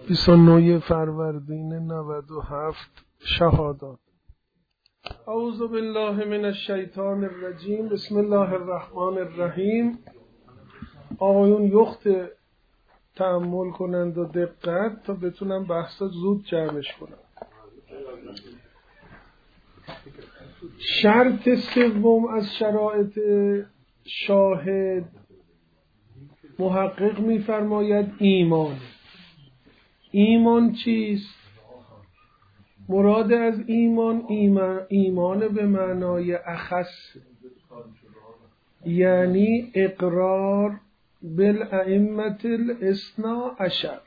29 فروردین 97 شهادات. اعوذ بالله من الشیطان الرجیم. بسم الله الرحمن الرحیم. آقایون یخت تأمل کنند و دقت تا بتونم بحثا زود جمعش کنم. شرط سوم از شرایط شاهد محقق می‌فرماید ایمان. ایمان چیست؟ مراد از ایمان به معنای اخص، یعنی اقرار بالائمة الاثنا عشر.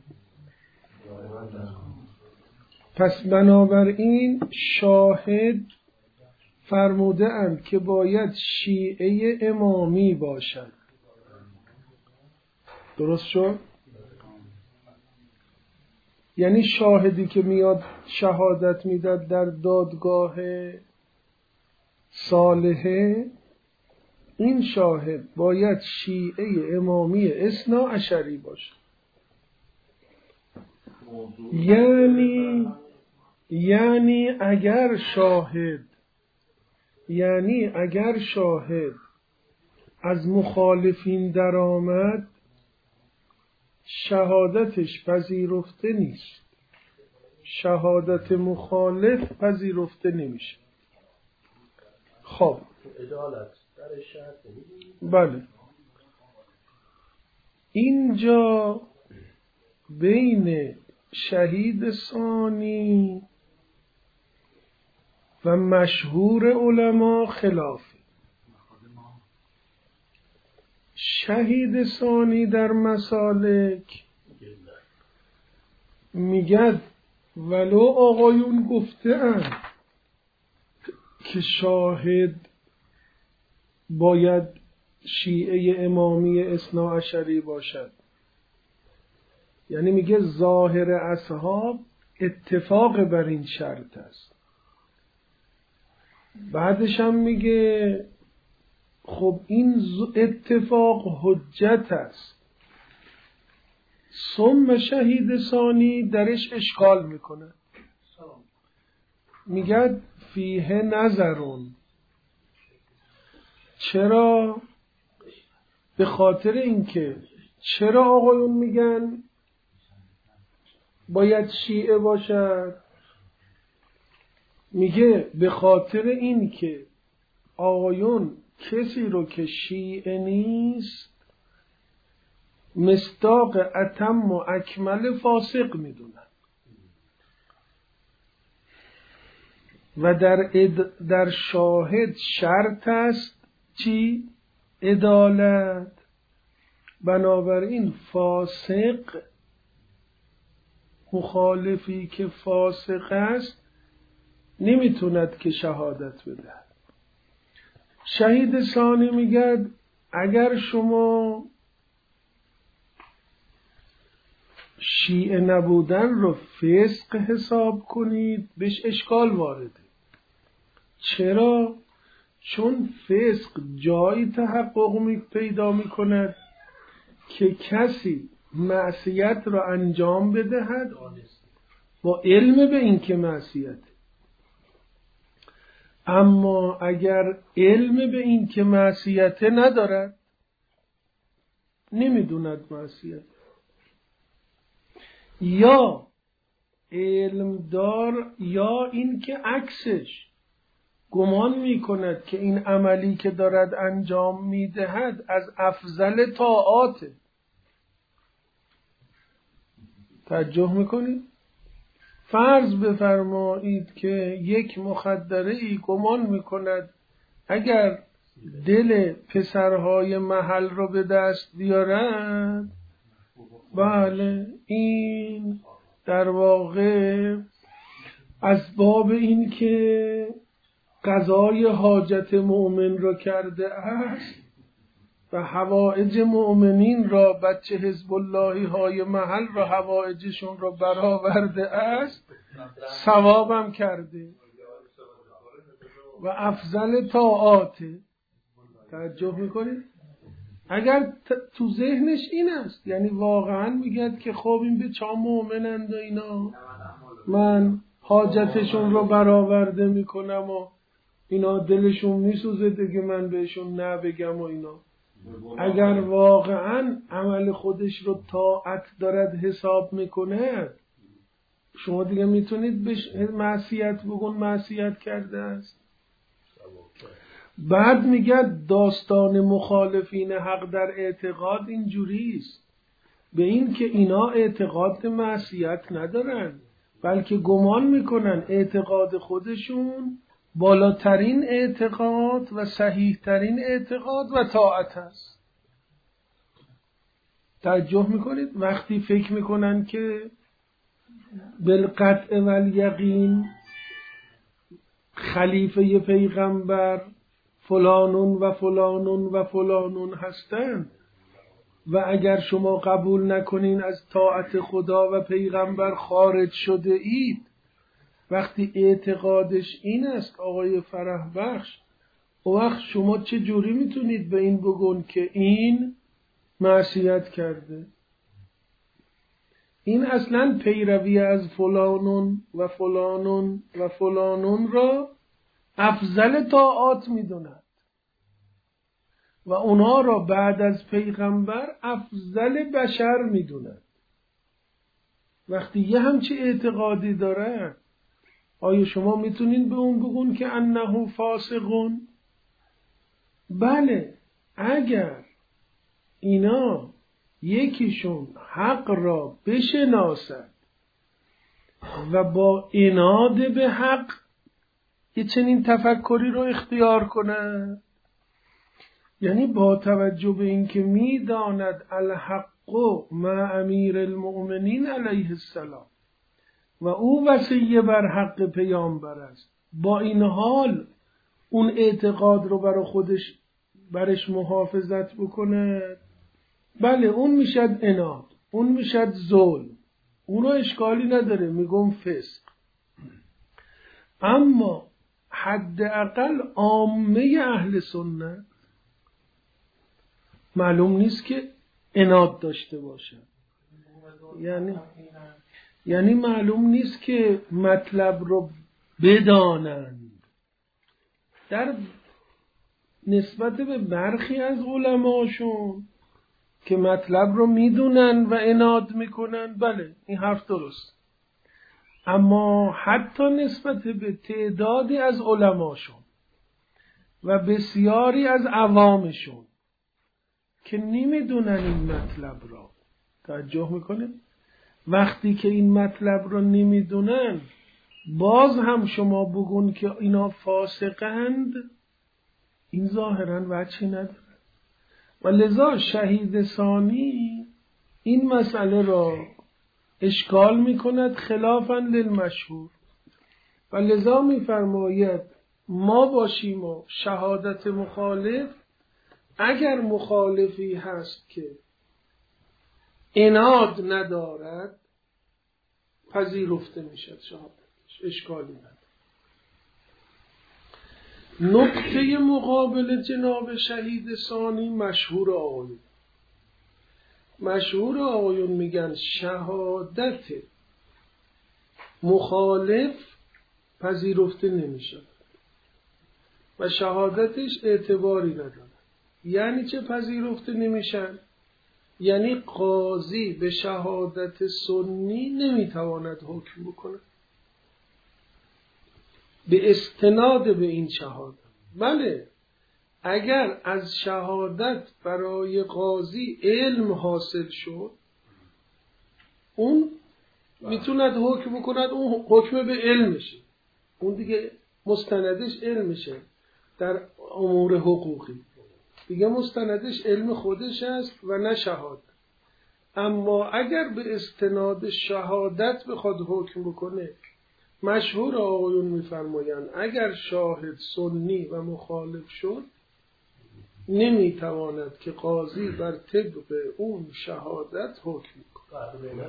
پس بنابراین شاهد فرموده اند که باید شیعه امامی باشد. درست شد؟ یعنی شاهدی که میاد شهادت میداد در دادگاه صالحه، این شاهد باید شیعه امامی اثنا عشری باشه. یعنی اگر شاهد از مخالفین درآمد، شهادتش پذیرفته نیست. شهادت مخالف پذیرفته نمیشه. خب عدالت در شرط. بله، اینجا بین شهید ثانی و مشهور علما خلافه. شهید ثانی در مسالک میگد ولو آقایون گفته‌اند که شاهد باید شیعه امامی اثنا عشری باشد، یعنی میگه ظاهر اصحاب اتفاق بر این شرط است. بعدش هم میگه خب این اتفاق حجت است. ثم شهید ثانی درش اشکال میکنه، میگه فیه نظرون. چرا؟ به خاطر اینکه چرا آقایون میگن باید شیعه باشد؟ میگه به خاطر اینکه آقایون کسی رو که شیعه نیست مصداق اتم و اکمل فاسق میدونن و در شاهد شرط است چی؟ عدالت. بنابراین فاسق، مخالفی که فاسق است نمیتوند که شهادت بده. شهید ثانی میگه اگر شما شیعه نبودن رو فسق حساب کنید بهش اشکال وارده. چرا؟ چون فسق جایی تحقق پیدا میکند که کسی معصیت را انجام بدهد با علم به این که معصیت. اما اگر علم به این که معصیت ندارد، نمیدوند معصیت، یا علم دار یا این که عکسش گمان میکند که این عملی که دارد انجام میدهد از افضل طاعاته. توجه میکنید؟ فرض بفرمایید که یک مخدره‌ای گمان میکند اگر دل پسرهای محل رو به دست بیارد، بله این در واقع از باب این که قضای حاجت مؤمن را کرده است و حوائج مؤمنین را، بچه حزب اللهی های محل را حوائجشون را برآورده است، ثوابم کرده و افضل طاعاته. توجه میکنید؟ اگر تو ذهنش این است، یعنی واقعا میگد که خب این به چا مؤمنند و اینا، من حاجتشون رو برآورده میکنم و اینا دلشون میسوزه دیگه من بهشون نه بگم و اینا، اگر واقعا عمل خودش رو طاعت دارد حساب میکنه، شما دیگه میتونید بهش معصیت بگون معصیت کرده است. بعد میگه داستان مخالفین حق در اعتقاد اینجوریست، به این که اینا اعتقاد معصیت ندارن، بلکه گمان میکنن اعتقاد خودشون بالاترین اعتقاد و صحیح ترین اعتقاد و طاعت است. توجه میکنید وقتی فکر میکنن که بالقطع و الیقین خلیفه پیغمبر فلانون و فلانون و فلانون هستند و اگر شما قبول نکنین از طاعت خدا و پیغمبر خارج شده اید، وقتی اعتقادش این است آقای فرح بخش، او وقت شما چه جوری میتونید به این بگون که این معصیت کرده؟ این اصلا پیروی از فلانون و فلانون و فلانون را افضل طاعات میدوند و اونا را بعد از پیغمبر افضل بشر میدوند. وقتی یه همچی اعتقادی داره، آیا شما میتونین به اون بگون که انه فاسقون؟ بله، اگر اینا یکیشون حق را بشناسد و با عناد به حق یه چنین تفکری رو اختیار کنه، یعنی با توجه به اینکه میداند الحق مع امیر المؤمنین علیه السلام و او وصیه بر حق پیامبر است، با این حال اون اعتقاد رو برای خودش برش محافظت بکنه، بله اون میشد عناد، اون میشد ظلم، اونو اشکالی نداره، میگم فسق. اما حداقل عامه اهل سنت معلوم نیست که عناد داشته باشه، یعنی معلوم نیست که مطلب رو بدانند. در نسبت به برخی از علماشون که مطلب رو میدونن و عناد میکنن، بله این حرف درست، اما حتی نسبت به تعدادی از علماشون و بسیاری از عوامشون که نمیدونن این مطلب را، توجه میکنن، وقتی که این مطلب را نمیدونن باز هم شما بگون که اینا فاسقند، این ظاهرا وجهی نداره. و لذا شهید ثانی این مسئله را اشکال میکند خلافاً للمشهور و لذا میفرماید ما باشیم و شهادت مخالف، اگر مخالفی هست که عناد ندارد پذیرفته میشد شهادتش، اشکالی ندارد. نکته مقابل جناب شهید ثانی مشهور آقایون میگن شهادت مخالف پذیرفته نمیشه و شهادتش اعتباری نداره. یعنی چه پذیرفته نمیشن؟ یعنی قاضی به شهادت سنی نمیتواند حکم بکنه به استناد به این شهادت. بله، اگر از شهادت برای قاضی علم حاصل شد، اون میتوند حکم بکند، اون حکم به علمشه، اون دیگه مستندش علمشه. در امور حقوقی دیگه مستندش علم خودش است و نه شهادت. اما اگر به استناد شهادت بخواد حکم بکنه، مشهور آقایون میفرمایند اگر شاهد سنی و مخالف شد نمیتواند که قاضی بر طبق اون شهادت حکم کنه.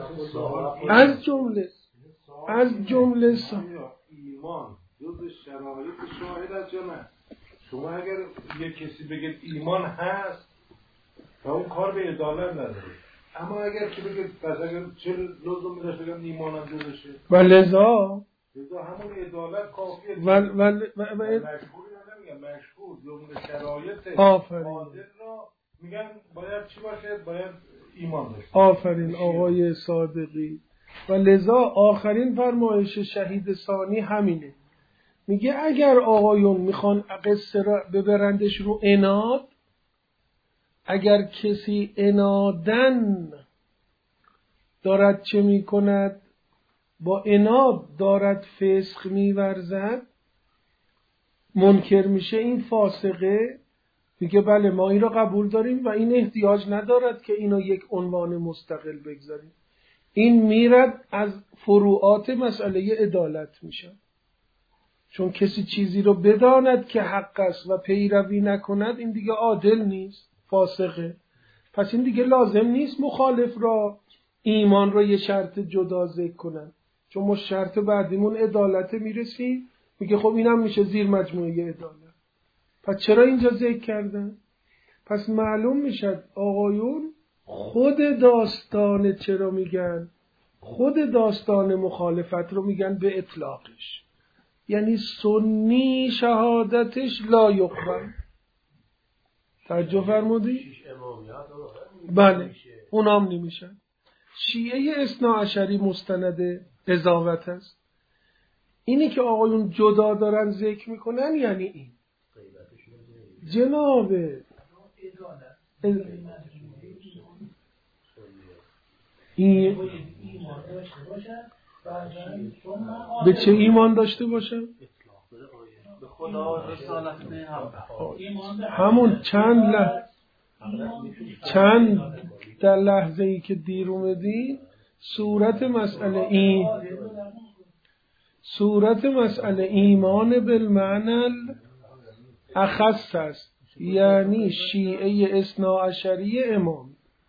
از جمله ایمان جز شرایط شاهد است یا نه؟ شما اگر یک کسی بگید ایمان هست، و اون کار به عدالت نداره. اما اگر که بگه مثلا چه لزومی داشت بگم ایمانم جزشه و لذا همون عدالت کافیه. مشهوری نمیگم مشهور جمله شرایط عادل را میگن باید چی باشه؟ باید ایمان داشته. آفرین آقای صادقی. و لذا آخرین فرمایش شهید ثانی همینه، میگه اگر آقایون میخوان قصه را ببرندش رو عناد، اگر کسی عنادن دارد چه میکند؟ با عناد دارد فسق میورزد، منکر میشه، این فاسقه. میگه بله ما این را قبول داریم و این احتیاج ندارد که اینو یک عنوان مستقل بگذاریم. این میرد از فروعات مسئله عدالت میشه. چون کسی چیزی رو بداند که حق است و پیروی نکند، این دیگه عادل نیست، فاسقه. پس این دیگه لازم نیست مخالف را ایمان را یه شرط جدا ذکر کنن، چون ما شرط بعدیمون عدالت میرسیم، میگه خب اینم میشه زیر مجموعه عدالت. پس چرا اینجا ذکر کردن؟ پس معلوم میشد آقایون خود داستان چرا میگن؟ خود داستان مخالفت رو میگن به اطلاقش، یعنی سنی شهادتش لا یقبل. توجه فرمودی؟ بله اونام نمیشن. شیعه اثناعشری مستند قضاوت است. اینی که آقایون جدا دارن ذکر میکنن یعنی این جنابه این به چه ایمان داشته باشه؟ به خدا رسالت همون چند در لحظه ای که دیر اومدی صورت مسئله ایمان بالمعنى اخص است، یعنی شیعه اثناعشری امام.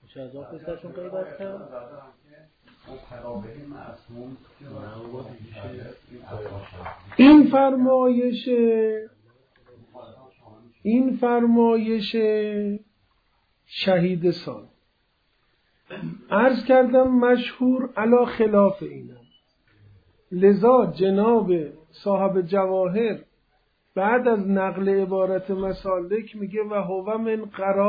این فرمایش شهید ثانی عرض کردم مشهور علی خلاف اینم. لذا جناب صاحب جواهر بعد از نقل عبارت مسالک میگه و هو من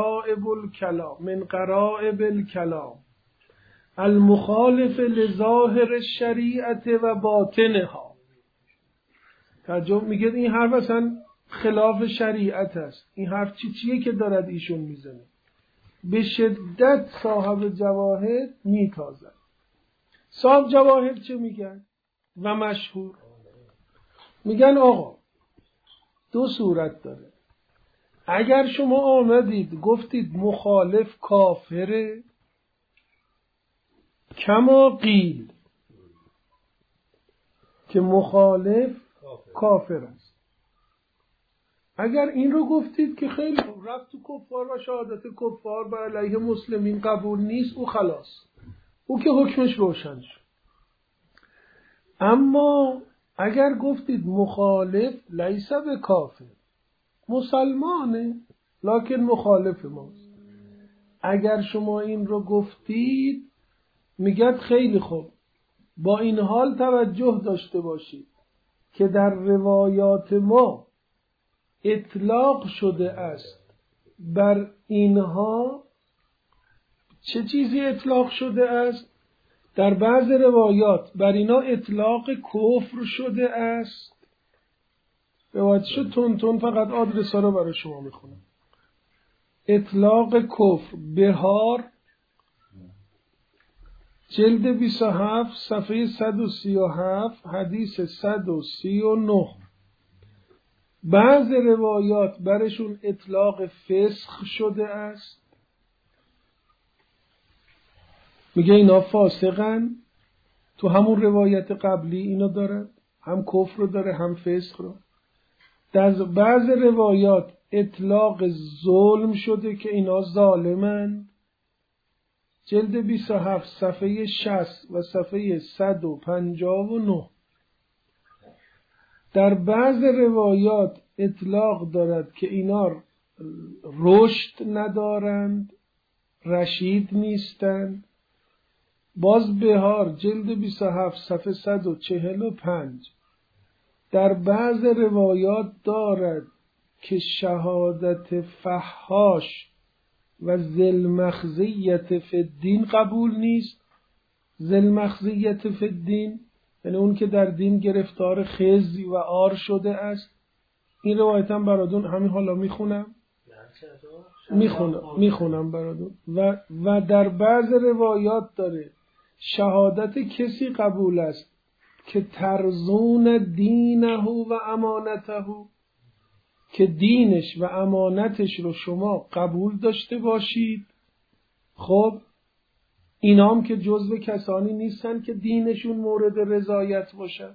قرائب الکلام المخالف لظاهر الشریعت و باطنها. تعجب میگه این حرف اصلا خلاف شریعت است. این حرف چیه که دارد ایشون میزنه؟ به شدت صاحب جواهر میتازد. صاحب جواهر چه میگن؟ و مشهور میگن آقا دو صورت داره. اگر شما آمدید گفتید مخالف کافره، کما قیل که مخالف کافر است. اگر این رو گفتید که خیلی رفت تو کفار و شهادت کفار بر علیه مسلمین قبول نیست، او خلاص، او که حکمش روشن شد. اما اگر گفتید مخالف لیس به کافر، مسلمانه لکن مخالف ماست، اگر شما این رو گفتید میگد خیلی خوب، با این حال توجه داشته باشید که در روایات ما اطلاق شده است بر اینها. چه چیزی اطلاق شده است؟ در بعض روایات بر اینا اطلاق کفر شده است. روایتشو تون فقط آدرس ها رو برای شما میخونم. اطلاق کفر بهار جلد 27 صفحه 137 حدیث 139. بعض روایات برشون اطلاق فسخ شده است، میگه اینا فاسقن. تو همون روایت قبلی اینا دارن، هم کفر رو داره هم فسق رو. در بعض روایات اطلاق ظلم شده که اینا ظالمن، جلد 27 صفحه 60 و صفحه 159. در بعض روایات اطلاق دارد که اینا رشد ندارند، رشید نیستند. باز بهار جلد 27 صفحه 145 در بعض روایات دارد که شهادت فحاش و ذوالمخزیة فی الدین قبول نیست. ذوالمخزیة فی الدین یعنی اون که در دین گرفتار خزی و عار شده است. این روایت هم برادون همین حالا میخونم برادون. و در بعض روایات داره شهادت کسی قبول است که ترزون دینه و امانته، که دینش و امانتش رو شما قبول داشته باشید. خب اینام که جزو کسانی نیستن که دینشون مورد رضایت باشه.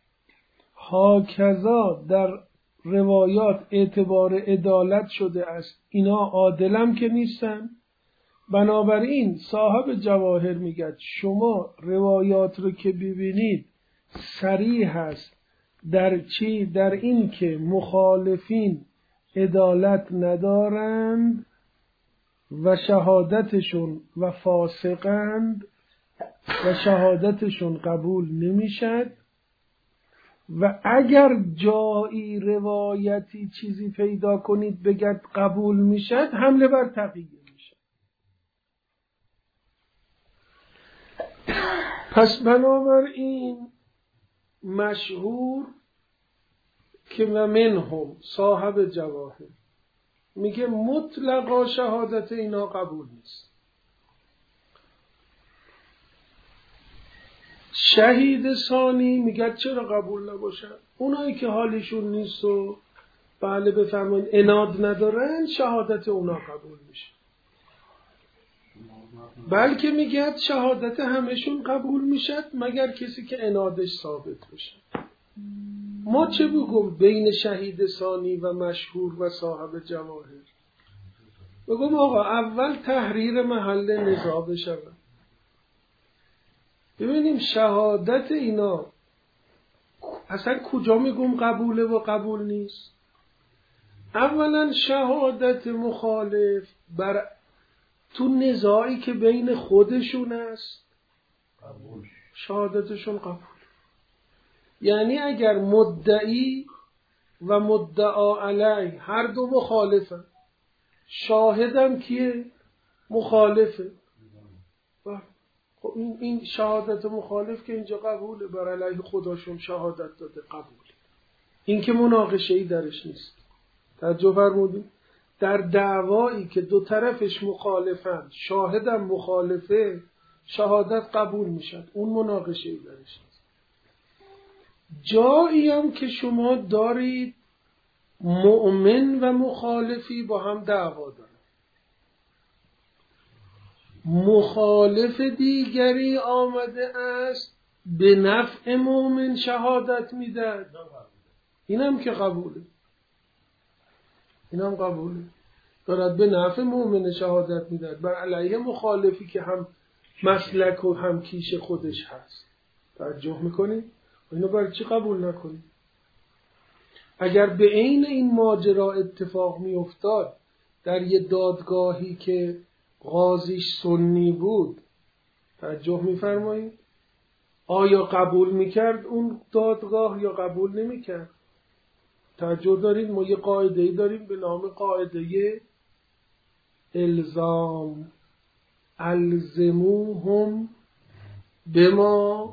هاکذا در روایات اعتبار عدالت شده است، اینا عادلم که نیستن. بنابراین صاحب جواهر میگه شما روایات رو که ببینید صریح است در چی؟ در این که مخالفین عدالت ندارند و شهادتشون و فاسقند و شهادتشون قبول نمیشد. و اگر جایی روایتی چیزی پیدا کنید بگید قبول میشد، حمله بر تقیه میشه. پس بنابراین مشهور که و منهم صاحب جواهر میگه مطلقا شهادت اینا قبول نیست. شهید ثانی میگه چرا قبول نباشه؟ اونایی که حالشون نیست و بله بفرمایید عناد ندارن شهادت اونا قبول میشه. بلکه میگه شهادت همشون قبول میشد مگر کسی که عنادش ثابت بشه. ما چه بگم بین شهید ثانی و مشهور و صاحب جواهر؟ بگم آقا اول تحریر محل نزاع بشه. ببینیم شهادت اینا اصلا کجا میگم قبوله و قبول نیست. اولا شهادت مخالف بر تو نزاعی که بین خودشون است شهادتشون قبول. یعنی اگر مدعی و مدعا علیه هر دو مخالفن، شاهدم کیه؟ مخالفه. خب این شهادت مخالف که اینجا قبوله، بر علیه خداشون شهادت داده قبوله. این که مناقشه‌ای درش نیست. توجه فرمودید؟ در دعوایی که دو طرفش مخالفن، شاهدم مخالفه، شهادت قبول میشد. اون مناقشه‌ای درش نیست. جایی هم که شما دارید مؤمن و مخالفی با هم دعوا دارن، مخالف دیگری آمده است به نفع مؤمن شهادت میده، اینم که قبوله. اینم قبوله، دارد به نفع مؤمن شهادت میده بر علیه مخالفی که هم مسلک و هم کیش خودش هست. توجه میکنید؟ اینو برای چی قبول نکنید؟ اگر به عین این ماجرا اتفاق میافتاد در یه دادگاهی که قاضیش سنی بود، توجه میفرمایید، آیا قبول میکرد اون دادگاه یا قبول نمیکرد؟ توجه دارید؟ ما یه قاعده‌ای داریم به نام قاعده الزام، الزموهم بما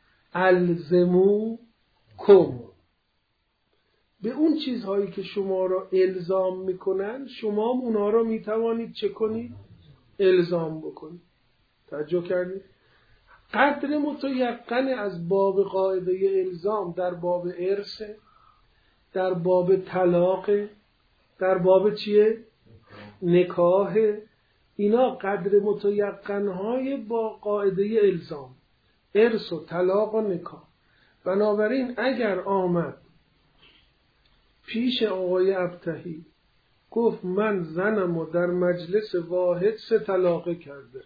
الزموکم. به اون چیزهایی که شما را الزام میکنن شما اونها را میتوانید چه کنید؟ الزام بکنید. توجه کردید؟ قدر متیقن از باب قاعده الزام در باب ارث، در باب طلاق، در باب چیه؟ نکاح. اینا قدر متیقنهای با قاعده الزام، ارث و طلاق و نکاح. بنابراین اگر آمد پیش آقای ابتهی گفت من زنمو در مجلس واحد 3 طلاقه کرده،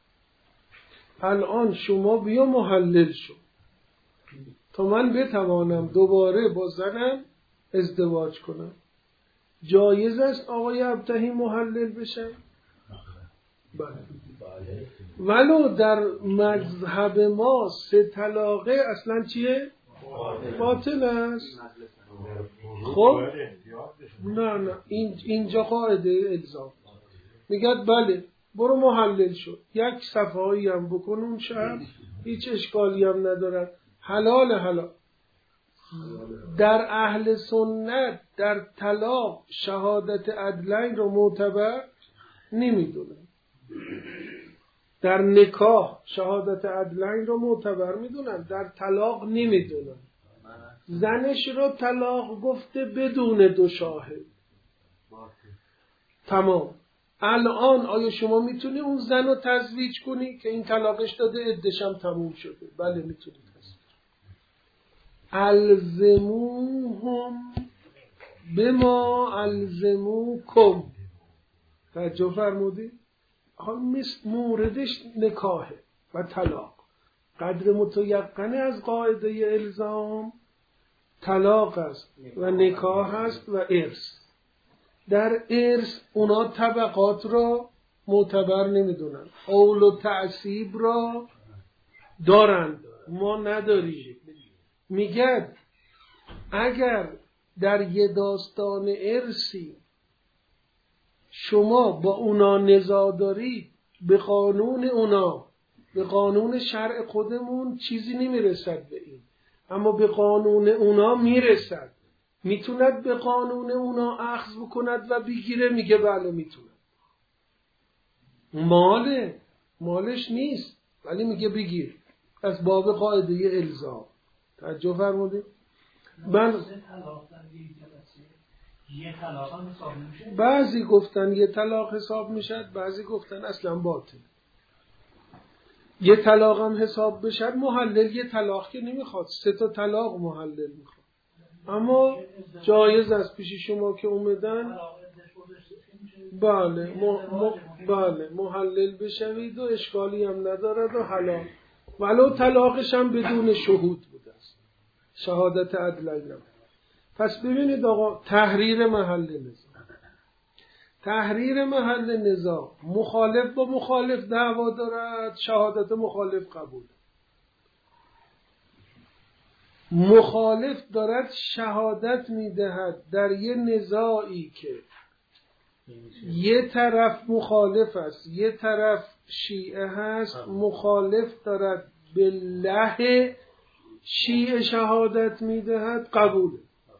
الان شما بیا محلل شو تا من بتوانم دوباره با زنم ازدواج کنم، جایز است آقای ابتهی محلل بشن؟ ولو در مذهب ما 3 طلاقه اصلا چیه؟ باطل است. خب نه اینجا قاعده الزام میگه بله برو محلل شد، 1 صفحه‌ای هم بکن اون شب، هیچ اشکالی هم ندارد، حلال. در اهل سنت در طلاق شهادت عدلین رو معتبر نمیدونن، در نکاح شهادت عدلین رو معتبر میدونن، در طلاق نمیدونن. زنش رو طلاق گفته بدون 2 شاهد. تمام. الان آیا شما میتونی اون زن رو تزویج کنی که این طلاقش داده عده‌ش هم تموم شده؟ بله میتونی تزویج. الزموهم بما الزموکم. توجه فرمودی؟ موردش نکاحه و طلاق. قدر متیقنه از قاعده الزام طلاق است و نکاح است و ارث. در ارث اونا طبقات را معتبر نمیدونن، اول و تعصیب را دارند، ما نداریم. میگه اگر در یه داستان ارثی شما با اونا نزاع دارید، به قانون اونا، به قانون شرع خودمون چیزی نمیرسد به این، اما به قانون اونا میرسد. میتوند به قانون اونا اخذ بکند و بگیره؟ میگه بله میتوند. مالش نیست ولی میگه بگیر، از باب قاعده الزام. توجه فرمودید؟ بعضی گفتن یه طلاق حساب میشد، بعضی گفتن اصلا باطل. یه طلاق هم حساب بشد، محلل یه طلاق که نمیخواد، 3 طلاق محلل میخواد. اما جایز است پیش شما که اومدن بله محلل بشوید و اشکالی هم ندارد و حلال، ولو طلاقش هم بدون شهود بوده است، شهادت عدلین. پس ببینید آقا، تحریر محل نزاع مخالف با مخالف دعوا دارد، شهادت مخالف قبول. مخالف دارد شهادت میدهد در یه نزاعی که یه طرف مخالف است، یه طرف شیعه هست، مخالف دارد به له شیعه شهادت میدهد، قبوله.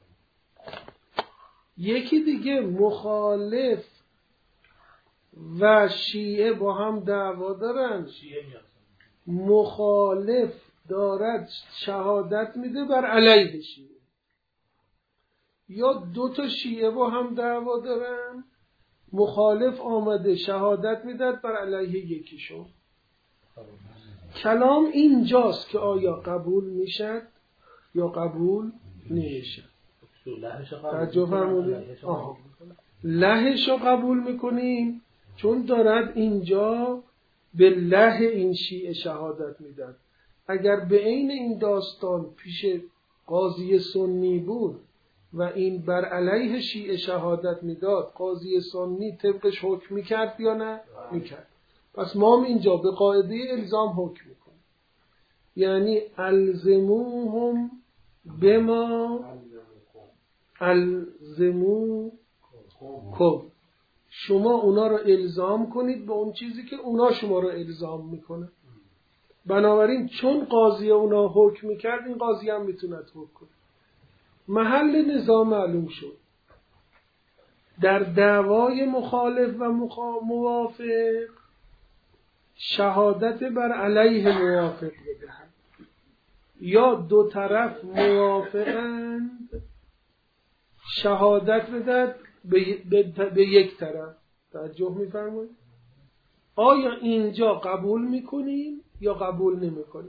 یکی دیگه مخالف و شیعه با هم دعوا دارن، مخالف دارد شهادت میده بر علیه شیعه، یا 2 شیعه با هم دعوا دارن، مخالف آمده شهادت میده بر علیه یکیشون. کلام اینجاست که آیا قبول میشد یا قبول نمیشد. توجه فرمودید؟ لهش رو قبول میکنیم چون دارد اینجا به له این شیعه شهادت میدن. اگر به عین این داستان پیش قاضی سنی بود و این بر علیه شیعه شهادت میداد، قاضی سنی طبقش حکم میکرد یا نه؟ میکرد. پس ما هم اینجا به قاعده الزام حکم میکنیم، یعنی الزموهم بما الزموکم، شما اونا رو الزام کنید به اون چیزی که اونا شما رو الزام میکنه. بنابراین چون قاضی اونا حکم میکرد، این قاضی هم میتوند حکم کنه. محل نزاع معلوم شد. در دعوای مخالف و موافق شهادت بر علیه موافق بدهد، یا 2 طرف موافقند شهادت بدهد به یک طرف. توجه می‌فرمایید؟ آیا اینجا قبول میکنیم یا قبول نمیکنیم؟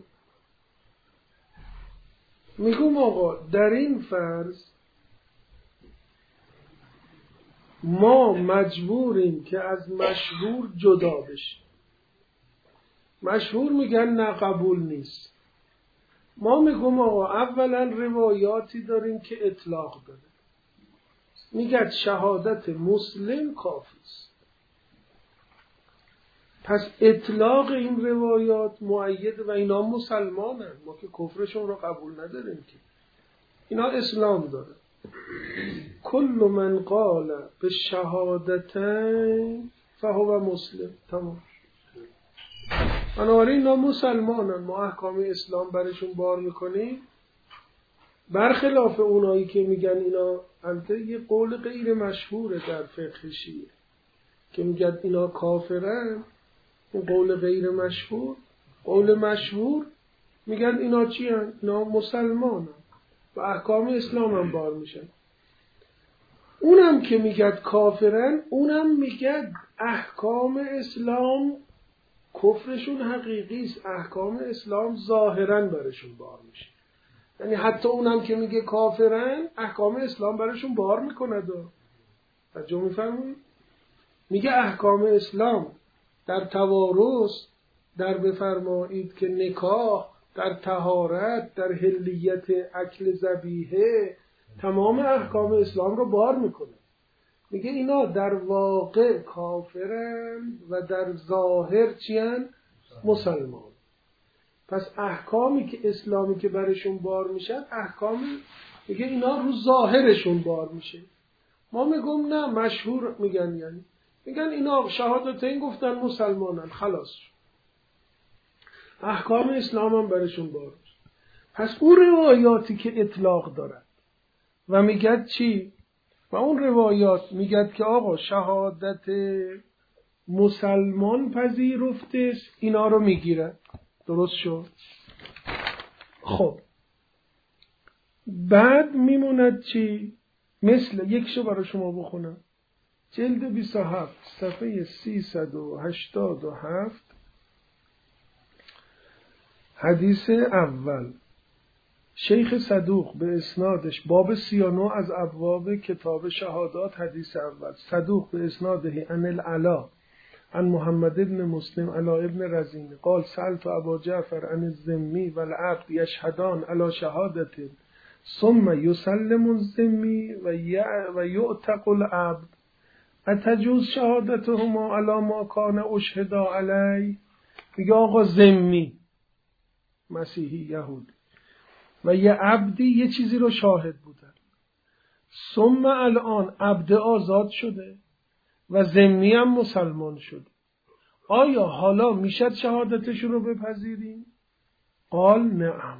میگم آقا در این فرض ما مجبوریم که از مشهور جدا بشیم. مشهور میگن نه قبول نیست. ما میگم آقا اولا روایاتی داریم که اطلاق داره، میگه شهادت مسلم کافی است. پس اطلاق این روایات مؤید و اینا مسلمانن، ما که کفرشون رو قبول نداریم که اینا اسلام داره. کل من قال به شهادتین فهو مسلم. تمام. بنابراین اینا مسلمانن، ما احکام اسلام برشون بار میکنیم، برخلاف اونایی که میگن اینا، البته یه قول غیر مشهوره در فقه شیعه که میگن اینا کافرن. اون قول غیر مشهور، قول مشهور میگن اینا چی هن؟ اینا مسلمانن و احکام اسلام هم بار میشن. اونم که میگد کافرن، اونم میگد احکام اسلام کفرشون حقیقی است، احکام اسلام ظاهرا برشون بار میشه. یعنی حتی اونم که میگه کافرن، احکام اسلام برشون بار میکنه. توجه میفرمایید؟ میگه احکام اسلام در توارث، در بفرمایید که نکاح، در طهارت، در حلیت اکل ذبیحه، تمام احکام اسلام رو بار میکنه. میگه اینا در واقع کافرن و در ظاهر چیان؟ مسلمان. پس احکامی که اسلامی که برشون بار میشن، احکامی میگه اینا رو ظاهرشون بار میشه. ما میگم نه، مشهور میگن، یعنی میگن اینا شهادتین گفتن مسلمانن، خلاص احکام اسلام هم برشون بار میشه. پس اون روایاتی که اطلاق دارد و میگد چی؟ و اون روایات میگد که آقا شهادت مسلمان پذیرفته، اینا رو میگیرد. درست شد؟ خب بعد میموند چی؟ مثل یکشو برای شما بخونم، جلد 27 صفحه 387 حدیث اول. شیخ صدوق به اسنادش باب 39 از ابواب کتاب شهادات، حدیث اول. صدوق به اسناده عن العلا عن محمد بن مسلم علی ابن رزین قال سألت ابا جعفر عن الذمی والعبد یشهدان علی شهادت ثم یسلم الذمی و یعتق العبد اتجوز شهادتهما علی ما کان اشهدا علی. میگه آقا ذمی مسیحی یهودی و یه عبدی یه چیزی رو شاهد بودن، ثم الان عبد آزاد شده و ذمی هم مسلمان شده، آیا حالا میشد شهادتشون رو بپذیریم؟ قال نعم.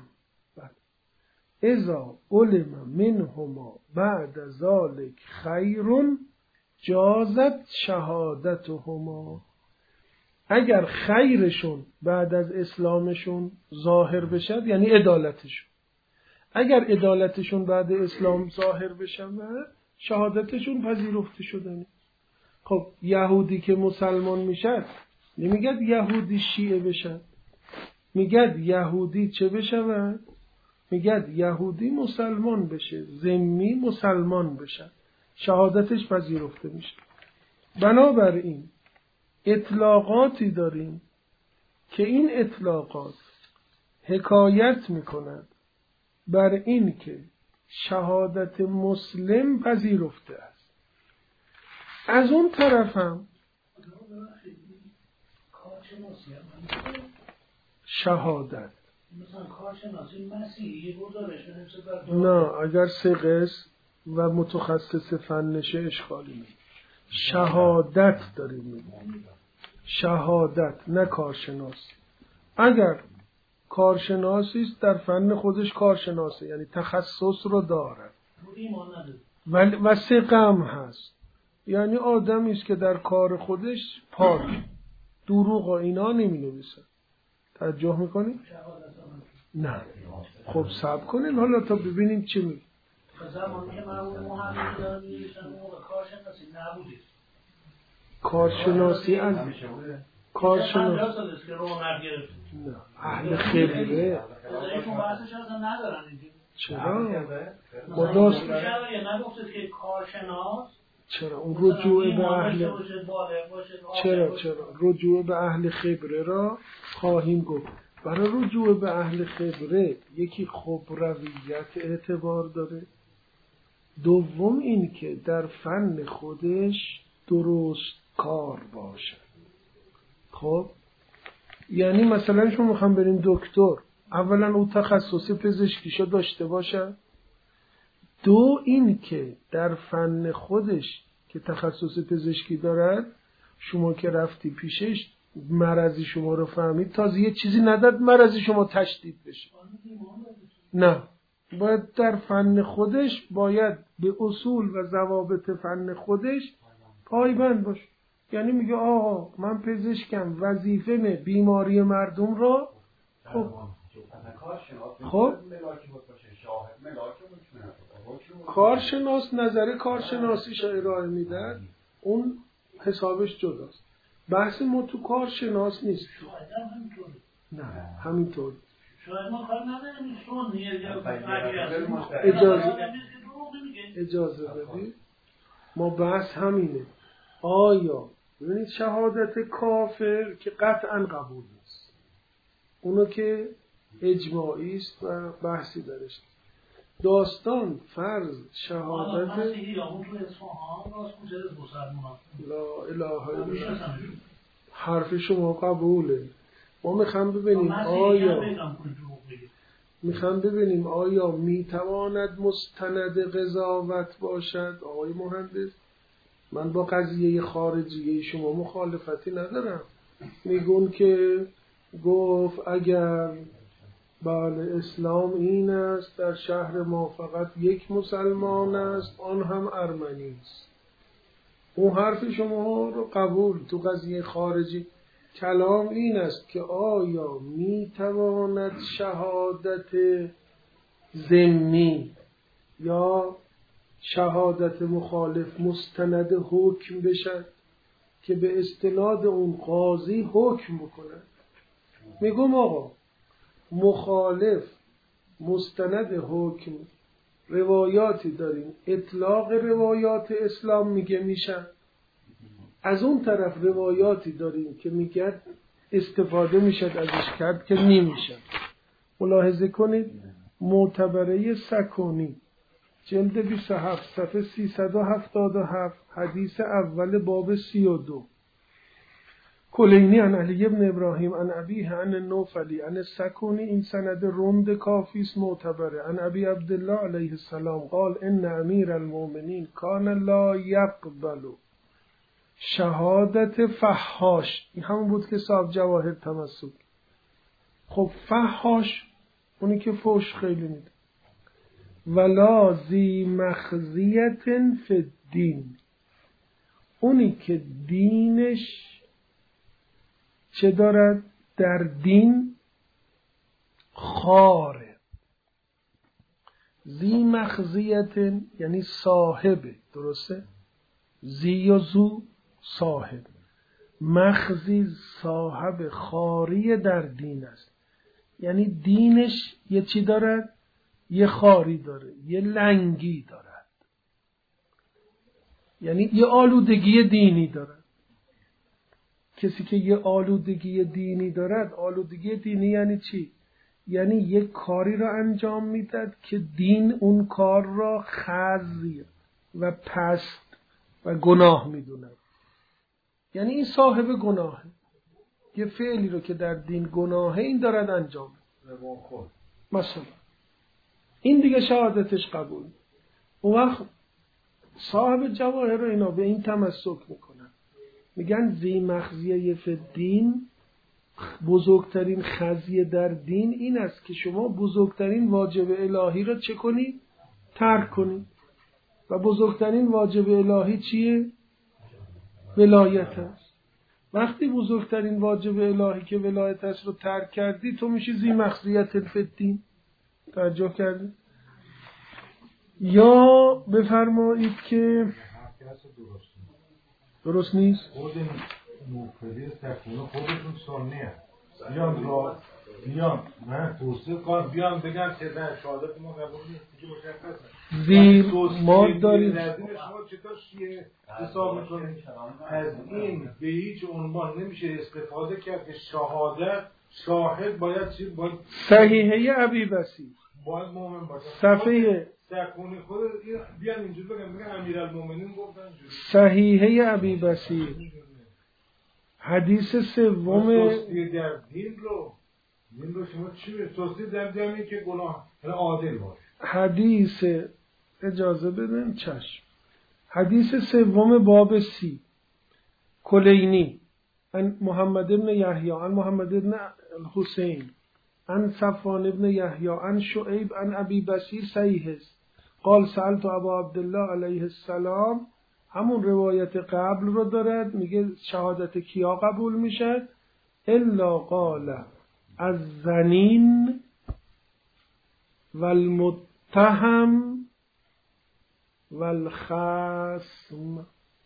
اذا علم منهما بعد ذلك خیر جازت شهادتهما. اگر خیرشون بعد از اسلامشون ظاهر بشد، یعنی عدالتشون، اگر عدالتشون بعد اسلام ظاهر بشن، شهادتشون پذیرفته شدنه. خب یهودی که مسلمان میشد، نمیگد یهودی شیعه بشد، میگد یهودی چه بشود؟ میگد یهودی مسلمان بشه، ذمی مسلمان بشه، شهادتش پذیرفته میشه. بنابراین اطلاقاتی داریم که این اطلاقات حکایت میکند بر این که شهادت مسلم پذیرفته است. از اون طرفم شهادت نه، اگر سقس و متخصص فنشه اشکالی نیست. شهادت داریم میگیم، شهادت، نه کارشناس. اگر کارشناسی است در فن خودش کارشناسه، یعنی تخصص رو داره و ثقه هست، یعنی آدمی است که در کار خودش پاک، دروغ و اینا نمی نویسه. توجه میکنیم؟ نه. خب صبر کنیم حالا تا ببینیم چی میگه. کارشناسی از کارشناسی نه اهل خبره. چرا؟ مداست چرا اون رجوع به اهل چرا رجوع به اهل خبره را خواهیم گفت. برای رجوع به اهل خبره یکی خبرویت اعتبار داره، دوم این که در فن خودش درست کار باشه. خب یعنی مثلا شما میخوام بریم دکتر، اولا اون تخصص پزشکیشو داشته باشه، دو این که در فن خودش که تخصص پزشکی دارد، شما که رفتی پیشش مرضی شما رو فهمید، تازه یه چیزی نداد مرضی شما تشدید بشه. نه، باید در فن خودش باید به اصول و ضوابط فن خودش پایبند باشه. یعنی میگه آقا من پزشکم، وظیفه بیماری مردم را خب کارشناس نظر کارشناسیش ارائه میدن، اون حسابش جداست. بحث ما تو کارشناس نیست. نه همینطور. شاید ما کار اجازه بدید، ما بحث همینه. آیا ببینید شهادت کافر که قطعا قبول نیست، اونو که اجماعی است و بحثی درش. داستان فرض شهادت لا اله الا الله، حرف شما قبوله. ما میخوام ببینیم آیا میتواند مستند قضاوت باشد. آقای مهندس، من با قضیه خارجیه شما مخالفتی ندارم. میگون که گفت اگر بله اسلام این است در شهر ما فقط یک مسلمان است، آن هم ارمنی است. اون حرف شما رو قبول. تو قضیه خارجی کلام این است که آیا میتواند شهادت ضمنی یا شهادت مخالف مستند حکم بشد که به استناد اون قاضی حکم بکنه. میگم آقا مخالف مستند حکم روایاتی داریم، اطلاق روایات اسلام میگه میشن، از اون طرف روایاتی داریم که میگه استفاده میشد ازش کرد که نمیشن. ملاحظه کنید معتبره سکونی جلد 27 صفحه 377 حدیث اول باب 32 کلینی عن علی ابن ابراهیم عن ابیه عن نوفلی عن سکونی، این سند رند کافیس معتبره. عن ابی عبدالله علیه السلام قال ان امیر المؤمنین کان لا یقبل شهادت فحاش. این همون بود که صاحب جواهر تمسک. خب فحاش اونی که فوش خیلی میده. ولا ذی مخزیت فی الدین، اونی که دینش چه دارد در دین خاره. ذی مخزیت یعنی صاحبه، درسته؟ ذی و زو صاحب، مخزی صاحب خاری در دین است. یعنی دینش یه چی دارد؟ یه خاری داره، یه لنگی دارد، یعنی یه آلودگی دینی دارد. کسی که یه آلودگی دینی دارد، آلودگی دینی یعنی چی؟ یعنی یک کاری را انجام میداد که دین اون کار را خزی و پست و گناه میدونه. یعنی این صاحب گناهه، یه فعلی رو که در دین گناهه این دارد انجام میده. مثلا این دیگه شهادتش قبول. اون وقت صاحب جواهر رو اینا به این تمسک میکنن، میگن ذی مخزیه فی الدین، بزرگترین خزیه در دین این است که شما بزرگترین واجب الهی را چه کنید؟ ترک کنید. و بزرگترین واجب الهی چیه؟ ولایت است. وقتی بزرگترین واجب الهی که ولایت است رو ترک کردی، تو میشی ذی مخزیه فی الدین. توجه کردید؟ یا بفرمایید که درست نیست. خود موفدی سکونه خودتون سنیه بیان من توصیه کنم بیان بگم که در شهادت ما قبول نیست دیگه مشخصه. ما داریم شما چطور شیعه حساب میکنید؟ از این به هیچ عنوان نمیشه استفاده کرد که شاهد باید چی؟ باید صحیحه ابی بسی باید مومن باشه. صفحه سکونی خود بیان اینجور بگم امیرالمومنین گفتن صحیحه ابی بسی حدیث سوم توصیه در دین رو شما چی توصیه در دینی که گناه عادل باشه. حدیث اجازه بدین چشم. حدیث سوم باب 30 کلینی عن محمد بن یحیی عن محمد بن حسین عن صفوان بن یحیی عن شعیب عن ابی بصیر صحیح است. قال سألت ابا عبدالله علیه السلام، همون روایت قبل رو دارد، میگه شهادت کیا قبول میشه؟ الا قال الزنین والمتهم والخصم.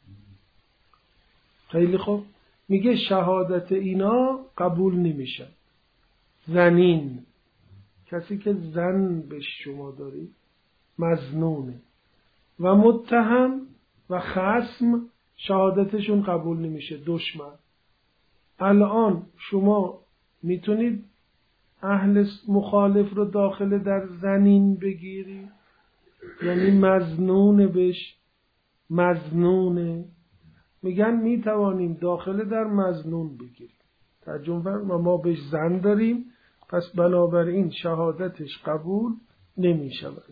خیلی خوب، میگه شهادت اینا قبول نمیشه. زنین کسی که زن به شما داری مظنونه، و متهم و خصم شهادتشون قبول نمیشه، دشمن. الان شما میتونید اهل مخالف رو داخل در زنین بگیری، یعنی مظنون بهش، مظنونه، میگن میتوانیم داخل در مظنون بگیریم. ترجمه ما بهش زن داریم، پس بنابراین شهادتش قبول نمیشود.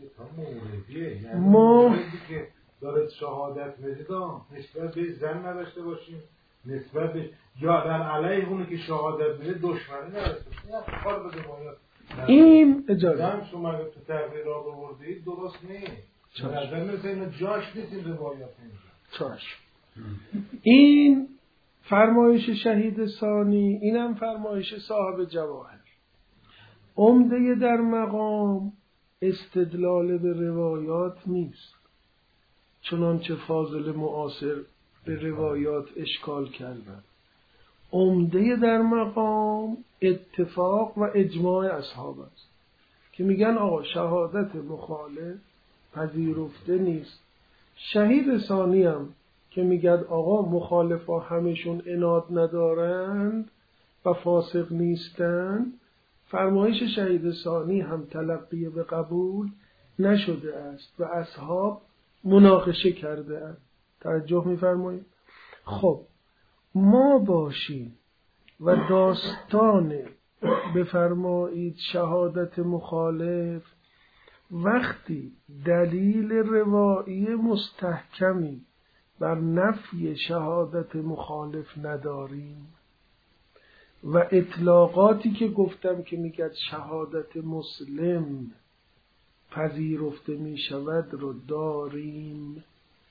ما که داره شهادت میدم نسبت به زن نداشته باشیم، نسبت به یا در علیه اونی که شهادت میده دشمنی نداشته باشیم. این اجازه زن شما تو تقریر را بردید درست نیست. نظر میرسه اینو جاش نیست این روایات چاش. این فرمایش شهید ثانی، اینم فرمایش صاحب جواهر. عمده در مقام استدلال به روایات نیست، چنانچه فاضل معاصر به روایات اشکال کردن. عمده در مقام اتفاق و اجماع اصحاب است که میگن آقا شهادت مخالف پذیرفته نیست. شهید ثانی هم که میگن آقا مخالفا همشون عناد ندارند و فاسق نیستند، فرمایش شهید ثانی هم تلقی به قبول نشده است و اصحاب مناقشه کرده است. توجه میفرمایید؟ خب ما باشیم و داستان بفرمایید شهادت مخالف وقتی دلیل روایی مستحکمی بر نفی شهادت مخالف نداریم و اطلاقاتی که گفتم که میگه شهادت مسلم پذیرفته میشود رو داریم،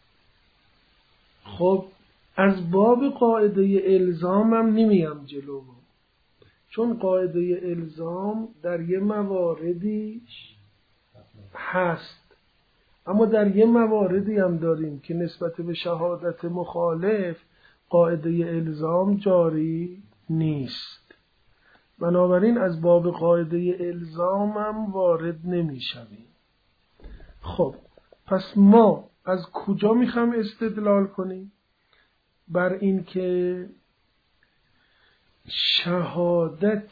خب از باب قاعده الزام هم نمیم جلو، چون قاعده الزام در یه مواردیش هست، اما در یه مواردی هم داریم که نسبت به شهادت مخالف قاعده الزام جاری نیست. بنابراین از باب قاعده الزام هم وارد نمی شویم. خب پس ما از کجا میخوام استدلال کنیم؟ بر این که شهادت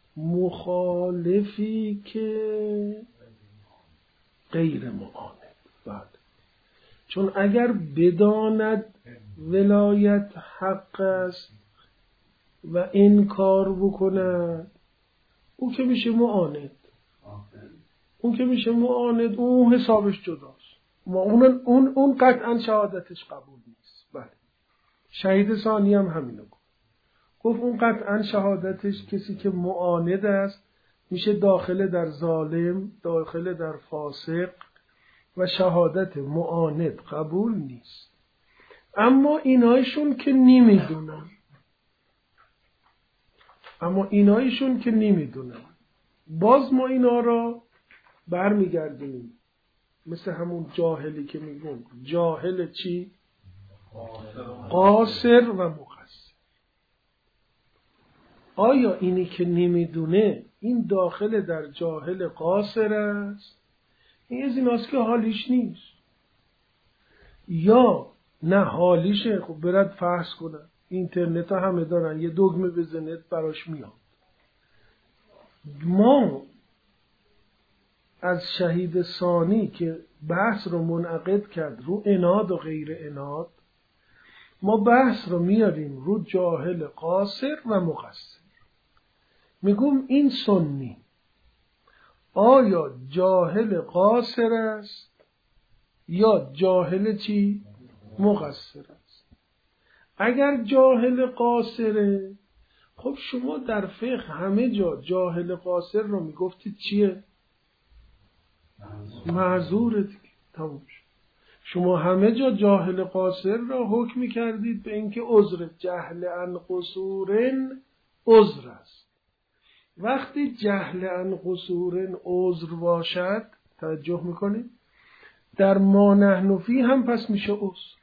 مخالفی که غیر معاند، بعد چون اگر بداند ولایت حق است و انکار بکند او که میشه معاند، اون حسابش جداست، اون قطعا شهادتش قبول نیست. بله شهید ثانی هم همینو گفت اون قطعا شهادتش کسی که معاند است میشه داخل در ظالم، داخل در فاسق و شهادت معاند قبول نیست. اما اینایشون که نمیدونن باز ما اینا را برمیگردیم مثل همون جاهلی که میگن جاهل چی؟ قاصر و مقصر. آیا اینی که نمیدونه این داخل در جاهل قاصر است؟ این از ایناست که حالیش نیست، یا نه حالیشه؟ خب برد فحص کنن، اینترنت ها همه دارن، یه دگمه بزنید براش میاد. ما از شهید ثانی که بحث رو منعقد کرد رو عناد و غیر عناد، ما بحث رو میاریم رو جاهل قاصر و مقصر. میگم این سنی آیا جاهل قاصر است یا جاهل چی؟ مقصر است. اگر جاهل قاصره، خب شما در فقه همه جا جاهل قاصر رو میگفتید چیه؟ معذوره دیگه، تموم شد. شما همه جا جاهل قاصر را حکم کردید به اینکه عذر، جهل عن قصورن عذر است. وقتی جهل عن قصورن عذر باشد، توجه میکنید، در ما نحن فیه هم پس میشه عذر.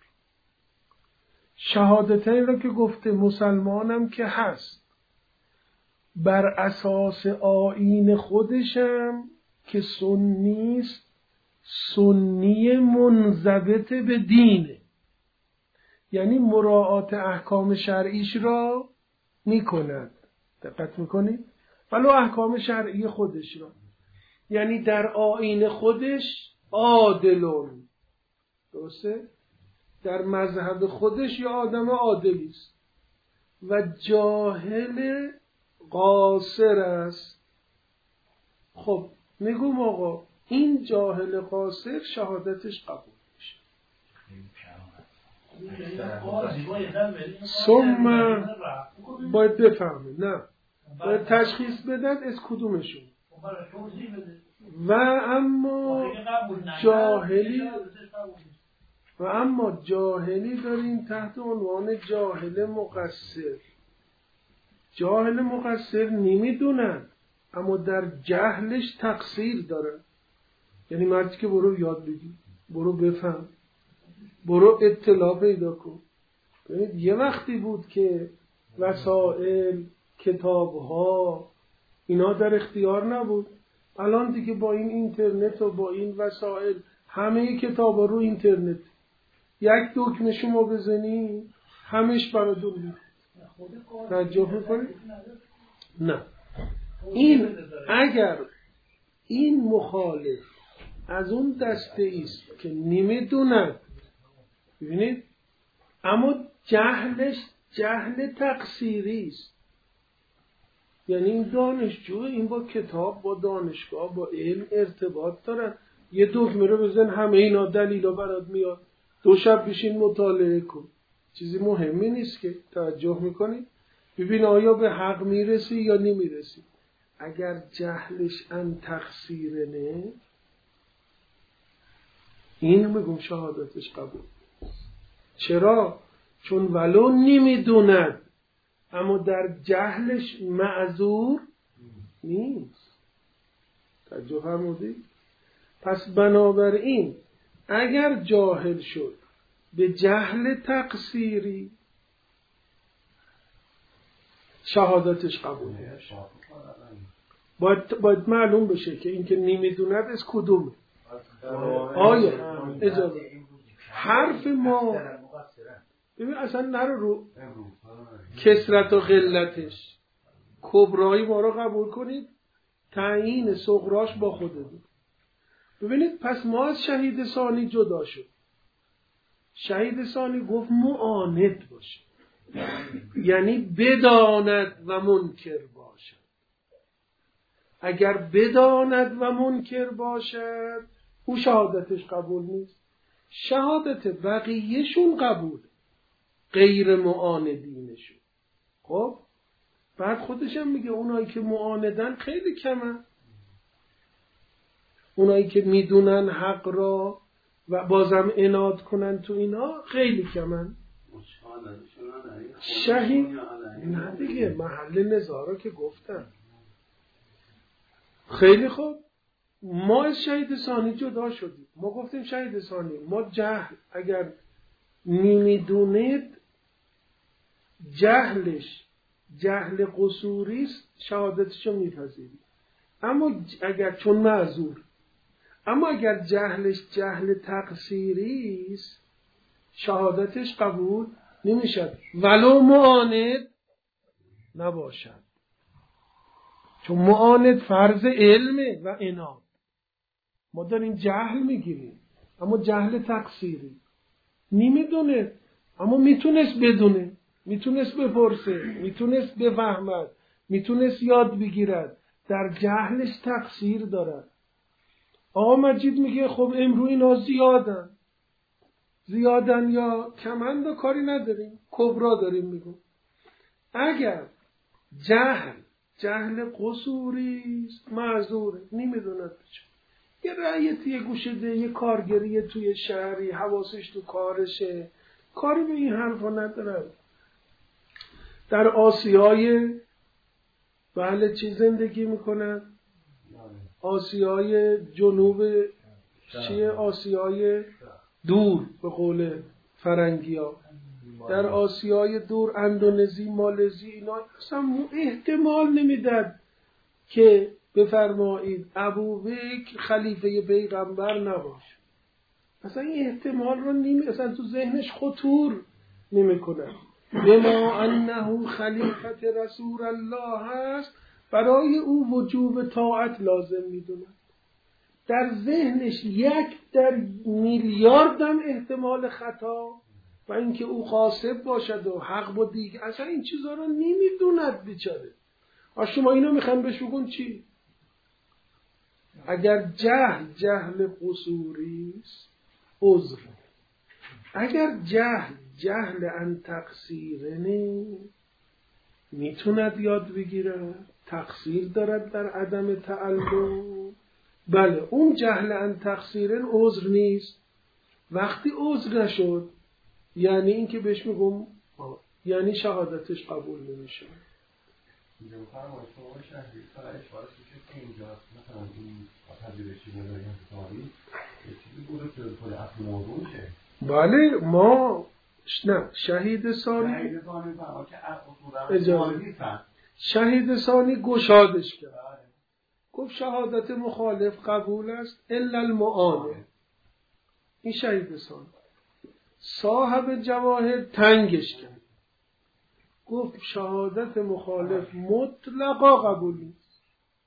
شهادتین را که گفته مسلمانم که هست، بر اساس آیین خودشم که سنیست، سنی منضبط به دینه، یعنی مراعات احکام شرعیش را میکند. دقت میکنید؟ ولو احکام شرعی خودش را، یعنی در آیین خودش عادلون، درسته؟ در مذهب خودش یه آدم عادلی است و جاهل قاصر است. خب میگم آقا این جاهل قاصر شهادتش قبول میشه. ثم باید بفهمه، نه باید تشخیص بدن از کدومشون. و اما جاهلی داریم تحت عنوان جاهل مقصر. جاهل مقصر نمیدونن اما در جهلش تقصیر دارن. یعنی مردی که برو یاد بگی، برو بفهم، برو اطلاع پیدا کن. ببینید یه وقتی بود که وسائل، کتابها اینا در اختیار نبود. الان دیگه با این اینترنت و با این وسائل همه کتابا رو اینترنت، یک دکمه شما بزنی همش براتون میاد. توجه میکنید؟ نه، این اگر این مخالف از اون دسته است که نمیدوند، ببینید، اما جهلش جهل تقصیری است، یعنی این دانشجو، این با کتاب، با دانشگاه، با علم ارتباط دارن، یه دکمه رو بزن همه اینا دلیلا برات میاد، 2 شب بشین مطالعه کن، چیزی مهمی نیست که. توجه میکنی؟ ببین آیا به حق میرسی یا نمیرسی. اگر جهلش ان تقصیر نه، این میگم شهادتش قبول. چرا؟ چون ولو نمیدوند اما در جهلش معذور نیست. توجه فرمودید؟ پس بنابراین اگر جاهل شد به جهل تقصیری، شهادتش قبول نمیشه. باید معلوم بشه که این که نمیدوند از کدومه. آیا اجازه حرف ما ببین اصلا نرو رو کسرت و قلتش، کبرای ما رو قبول کنید، تعیین صغراش با خوده بود. ببینید پس ما از شهید ثانی جدا شد. شهید ثانی گفت معاند باشه، یعنی بداند و منکر باشد. اگر بداند و منکر باشد او شهادتش قبول نیست. شهادت بقیهشون قبول، غیر معاندینشون. خب بعد خودشم میگه اونایی که معاندن خیلی کمن، اونایی که میدونن حق را و بازم عناد کنن تو اینا خیلی کمن. شهید نه دیگه، محل نظاره که گفتن. خیلی خوب، ما از شهید ثانی جدا شدیم. ما گفتیم شهید ثانی، ما جهل اگر نمیدونید جهلش جهل قصوری است، شهادتشو میپذیرید. اما اگر چون معذور، اما اگر جهلش جهل تقصیری است، شهادتش قبول نمیشد ولو معاند نباشد. چون معاند فرض علمه و عناد. ما داریم جهل میگیریم اما جهل تقصیری، نمیدونه اما میتونست بدونه، میتونست بپرسه، میتونست بفهمد، میتونست یاد بگیرد. در جهلش تقصیر دارد. آقا مجید میگه خب امروز اینا زیادن یا کمند و کاری نداریم، کبرا داریم میگم. اگر جهل قصوری است معذوره، نمیدوند چه. یه رعیتی یه گوشه ده، یه کارگریه توی شهری، حواسش تو کارشه، کاری به این حرفا ندارد. در آسیای بله چی زندگی میکنن؟ آسیای جنوب چیه؟ آسیای دور به قول فرنگی ها. در آسیای دور اندونزی، مالزی، اینا اصلا احتمال نمیداد که بفرمایید ابوبکر خلیفه پیغمبر نباشه. اصلا این احتمال رو اصلا تو ذهنش خطور نمیکنه. بما انه خلیفت رسول الله هست، برای او وجوب طاعت لازم میدونه. در ذهنش 1/میلیارد هم احتمال خطا و اینکه او قاصد باشد و حق با دیگه، اصلا این چیزا رو نمیدوند بیچاره. شما اینا میخوان بهش بگون چی؟ اگر جهل قصوری است عذر، اگر جهل ان تقصیرنه میتوند یاد بگیره، تقصیر دارد در عدم تعلم. بله اون جهل ان تقصیرن عذر نیست. وقتی عذر نشد یعنی این که بهش میگم یعنی شهادتش قبول نمیشه. اینجا فرمایش شما شهری فرایش واسه که اینجا مثلا این پذیرشی نداره تاریخ چیزی بوده که خود اصل موضوع میشه. بله ما نه شهید ثانی شهید ثانی گشادش کرد، گفت شهادت مخالف قبول است الا المعانه. این شهید ثانی. صاحب جواهر تنگش کرد، گفت شهادت مخالف مطلقا قبول نیست،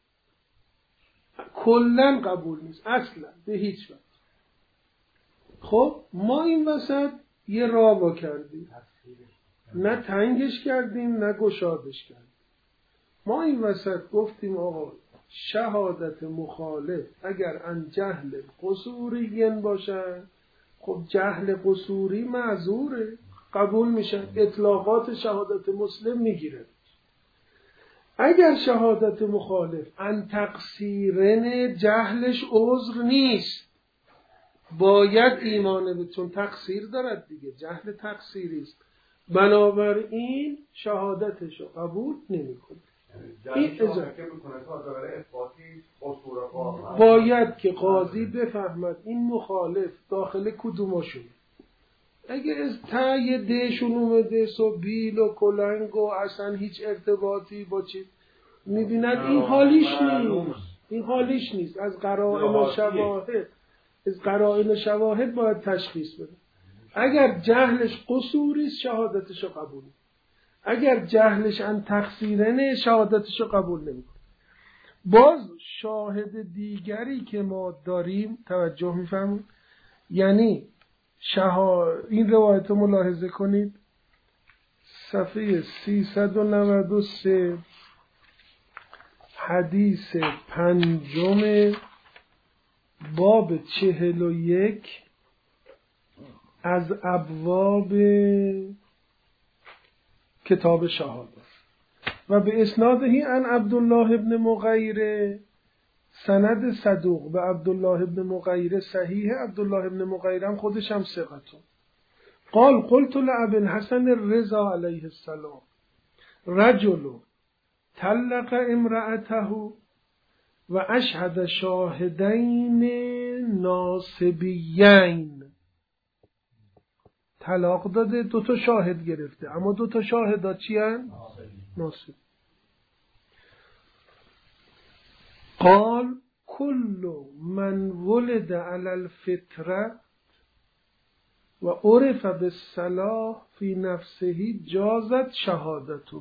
کلن قبول نیست، اصلا به هیچ وجه. خب ما این وسط یه راه با کردیم، نه تنگش کردیم نه گشادش کردیم. ما این وسط گفتیم آقا شهادت مخالف اگر ان جهل قصوری باشد، خب جهل قصوری معذوره، قبول میشه، اطلاقات شهادت مسلم میگیره. اگر شهادت مخالف ان تقصیرن جهلش عذر نیست، باید ایمانه به، چون تقصیر دارد دیگه، جهل تقصیری است، بنابراین شهادتش رو قبول نمیکنه. این باید که قاضی بفهمد این مخالف داخل کدومشون. اگه از تای دهشون اومده بیل و کلنگ و اصلا هیچ ارتباطی با چی میبیند، این حالیش نیست. از قرائن و شواهد باید تشخیص بده. اگر جهلش قصوری است شهادتشو قبول، اگر جهلش ان تقصیرنه شهادتشو قبول نمیکنه. باز شاهد دیگری که ما داریم توجه میفرمایید، یعنی این روایت رو ملاحظه کنید، صفحه 393 حدیث 5 باب 41 از ابواب کتاب شهادت و به اسنادهی عن عبدالله ابن مغیره، سند صدوق به عبدالله ابن مغیره صحیح. عبدالله ابن مغیره هم خودش هم ثقتون. قال قلت لابی الحسن الرضا علیه السلام رجل طلق امرأته و اشهد شاهدین ناصبیین. طلاق داده، 2 شاهد گرفته، اما 2 شاهدا چی هن؟ ناصب. قال کل من ولد علی الفطره و عرف بالصلاح فی نفسه جازت شهادته.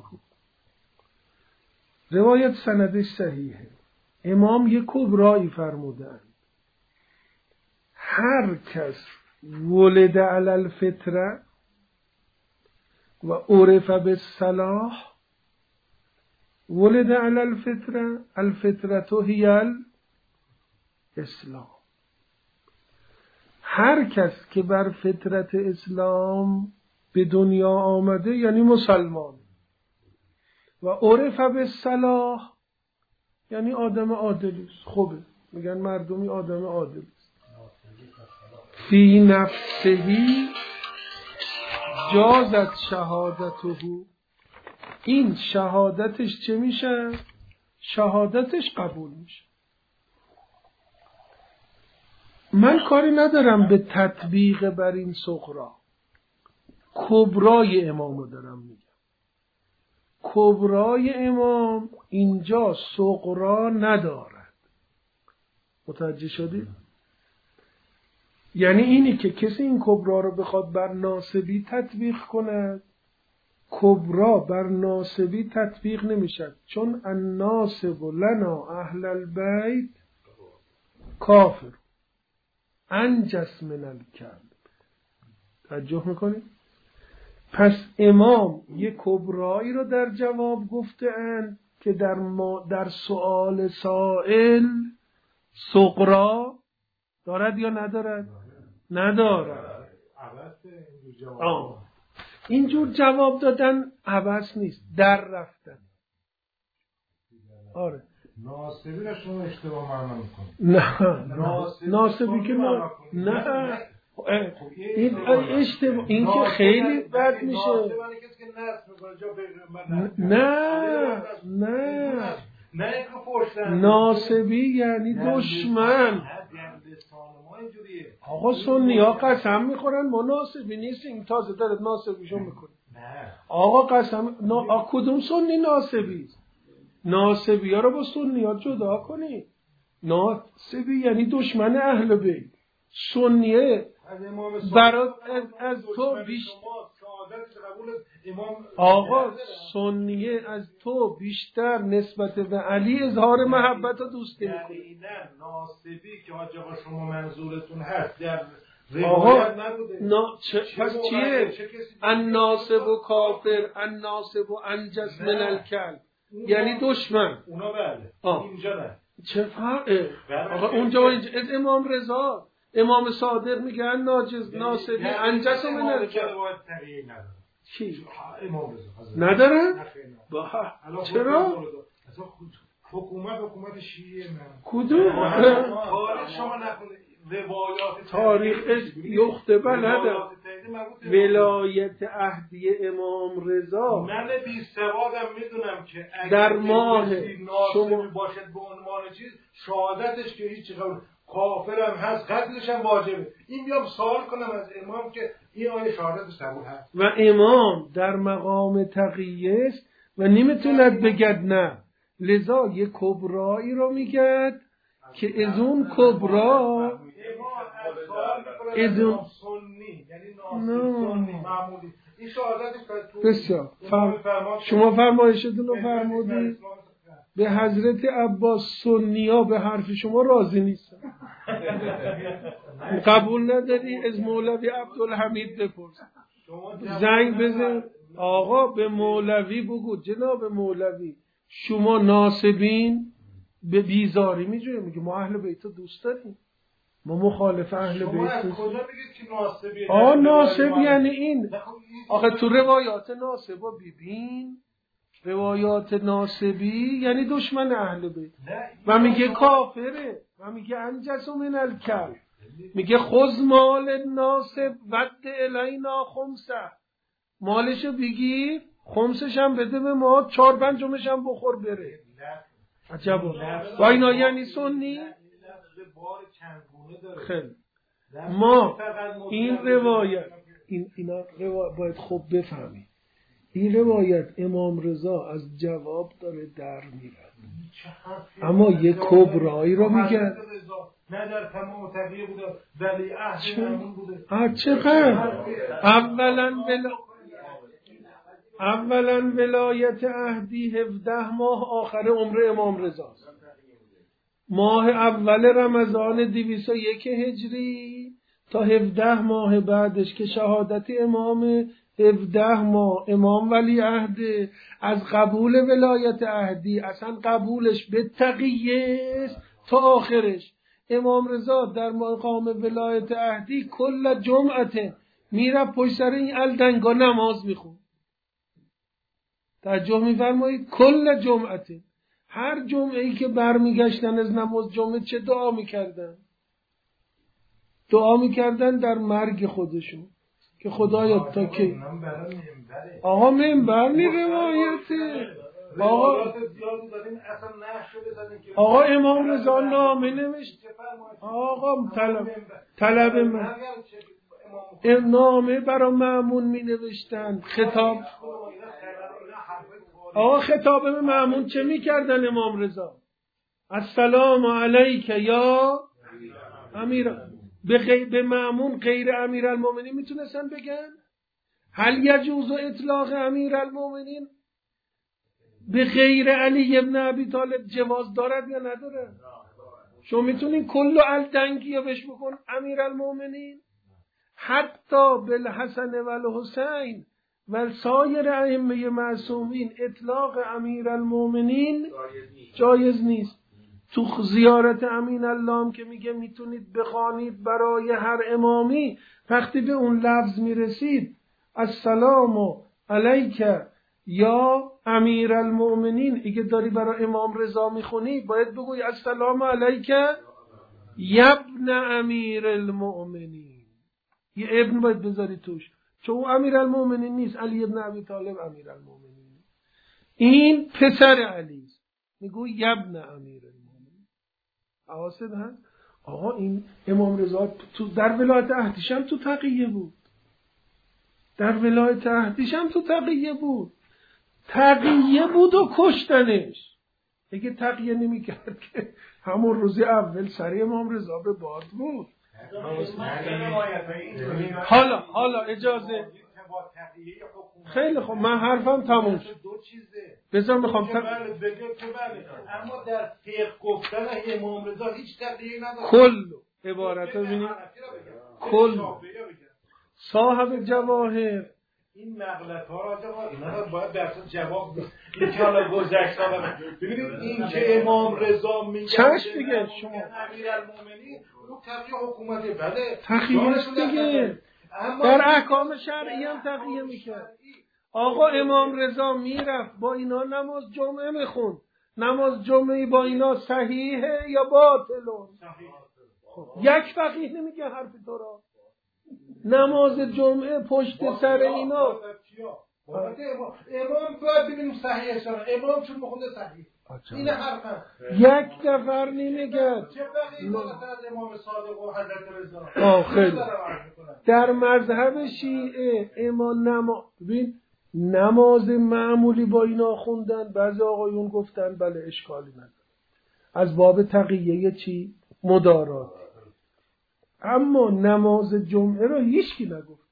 روایت سندش صحیحه. امام یک کبرایی فرمودند، هر کس ولد علی الفطره و عرف بالصلاح ولد علی الفطره الفطره هی الاسلام. هر کس که بر فطرت اسلام به دنیا آمده یعنی مسلمان. و عرف بالصلاح یعنی آدم عادلی است. خوبه، میگن مردمی آدم عادلی است. فی نفسهی جازت شهادته، این شهادتش چه میشه؟ شهادتش قبول میشه. من کاری ندارم به تطبیق بر این صغرا، کبرای امامو دارم میگم. کبرای امام اینجا صغرا ندارد. متوجه شدید؟ یعنی اینی که کسی این کبرا رو بخواد بر ناسبی تطبیق کند، کبرا بر ناسبی تطبیق نمیشد، چون الناسب لنا اهل البیت کافر انجس من الکلب. توجه میکنید؟ پس امام یک کبرایی رو در جواب گفته اند که در سؤال سائل صغرا دارد یا ندارد؟ ندارد. اینجور جواب دادن عبث نیست، در رفتن. آره ناسبی رو شما اشتباه معنا میکنید. نه ناسبی که ما نه این اشتباه، این که خیلی بد میشه. نه ناسبی یعنی دشمن. آقا سنی ها قسم میخورن ما ناسبی نیستیم، تازه دارد ناسبیشون میکنه. آقا قسم کدوم سنی ناسبی؟ ناسبی ها رو با سنی ها جدا کنی. ناسبی یعنی دشمن اهل بیت. سنیه برات از تو بیشتر، آقا سنیه از تو بیشتر نسبت به علی اظهار محبت و دوستی میکنه. نه ناسبی که حاج آقا شما منظورتون هست در آقا نبوده. پس چیه؟ الناسب و کافر، الناسب و انجس من الکلب یعنی دشمن. اونا بله اینجا نه. چه فرقه؟ آقا اونجا امام رضا، امام صادق میگن ناجز ناسبی انجس من الکلب. چی؟ امام رضا نداره؟ چرا؟ حکومت شیعه نه. کدوم؟ شما نخونید روایات تاریخ یخته بلده. ولایت عهدی امام رضا من بی سوادم میدونم که در ماه شما باشد به عنوان چیز شهادتش که هیچ کافرم هست قتلش هم واجبه. این بیام سوال کنم از امام که این آیه شهادتش قبول هست و امام در مقام تقیه است و نمیتوند بگد نه، لذا یک کبرایی رو میگد که از اون کبرا از اون سنی یعنی ناسب سنی معمولی این شهادتش بسیار شما فرمایشتون رو فرمودید به حضرت عباس سنیا به حرف شما راضی نیستن. قبول نداری؟ از مولوی عبدالحمید بپرس، زنگ بزن آقا به مولوی بگو جناب مولوی شما ناسبین به بیزاری میجویم. میگه ما اهل بیت دوست داریم، ما مخالف اهل بیت نیستیم. شما کجا میگید که ناسبی؟ ناسب یعنی این. آخه تو روایات ناسبا ببین، روایات ناسبی یعنی دشمن اهل بیت و میگه کافره و میگه انجس من الکلب، میگه خذ مال ناسب ود الینا خمسه، مالشو بگیر خمسش هم بده به ما، 4/5 هم بخور بره. عجبا و اینا یعنی سنی. خیلی ما این روایت اینا باید خوب بفهمید. این روایت امام رضا از جواب داره در میره، اما یک کبرایی رو میگن نه در تمام تقیه بوده ولی عهد امام بوده. چقدر اولا ولایت عهدی 17 ماه آخر عمر امام رضا، ماه اول رمضان 201 هجری تا 17 ماه بعدش که شهادت امام 17 ماه امام ولی عهده، از قبول ولایت عهدی اصلا قبولش به تقیه است تا آخرش. امام رضا در مقام ولایت عهدی کل جمعته میره پشت سر این الدنگا نماز میخون. توجه میفرمایید؟ کل جمعته، هر جمعه ای که برمیگشتن از نماز جمعه چه دعا میکردن؟ دعا میکردن در مرگ خودشون که خدایا تا که آقا منبر نی روایته. آقا امام رضا نامه نوشت. آقا طلب من نامه برای مأمون می نوشتن. خطاب آقا خطاب به مأمون چه می کردن امام رضا؟ السلام علیک یا امیر. به مأمون غیر امیر المومنین می تونستن بگن؟ هل یجوز اطلاق امیر المومنین به غیر علی ابن ابی طالب جواز دارد یا نداره؟ شما میتونین کل الدنگی رو بهش بکن امیر المومنین؟ حتی بالحسن و الحسین و سایر ائمه معصومین اطلاق امیر المومنین جایز نیست. تو زیارت امین الله که میگه میتونید بخوانید برای هر امامی، وقتی به اون لفظ میرسید السلام علیک یا امیر المؤمنین، اگه داری برای امام رضا میخونی باید بگوی السلام علیک یبن امیر المؤمنین. یه ابن باید بذاری توش، چون او امیر المؤمنین نیست، علی ابن ابی طالب امیر المؤمنین، این پسر علی است، میگوی یبن امیر المؤمنین. حواست هست؟ آقا این امام رضا در ولایت عهدیش هم تو تقیه بود، در ولایت عهدیش هم تو تقیه بود، تقیه بود و کشتنش. اگه تقیه نمی کرد که همون روز اول سر امام رضا به باد بود. حالا اجازه خیلی خوب، من حرفم تموم شد. بذار میخوام بله اما در فقه گفتن امام رضا هیچ تقیه نداره. کل عبارت رو ببینید، کل صاحب جواهر این نقلت ها را اینا رو باید در جواب بدید. این که حالا گذشته ببینید این که امام رضا میگه چشم دیگه شما امیرالمومنین اون تقیه حکومته، بله تقیهش دیگه در احکام شرعی هم تقیه میکرد. آقا امام رضا میرفت با اینا نماز جمعه میخوند، نماز جمعه با اینا صحیحه یا باطلون؟ یک فقیه نمیگه حرف تو را. نماز جمعه پشت سر اینا امام باید ببینیم صحیح شد، امام چون بخونده صحیح این حرفم یک نفر نمیگه. چه فقیه بالاتر از امام صادق و حضرت رضا؟ خیلی در مذهب شیعه ببین نماز معمولی با اینا خوندن، بعضی آقایون گفتن بله اشکالی نداره از باب تقیه چی؟ مدارات. اما نماز جمعه رو هیچکی نگفت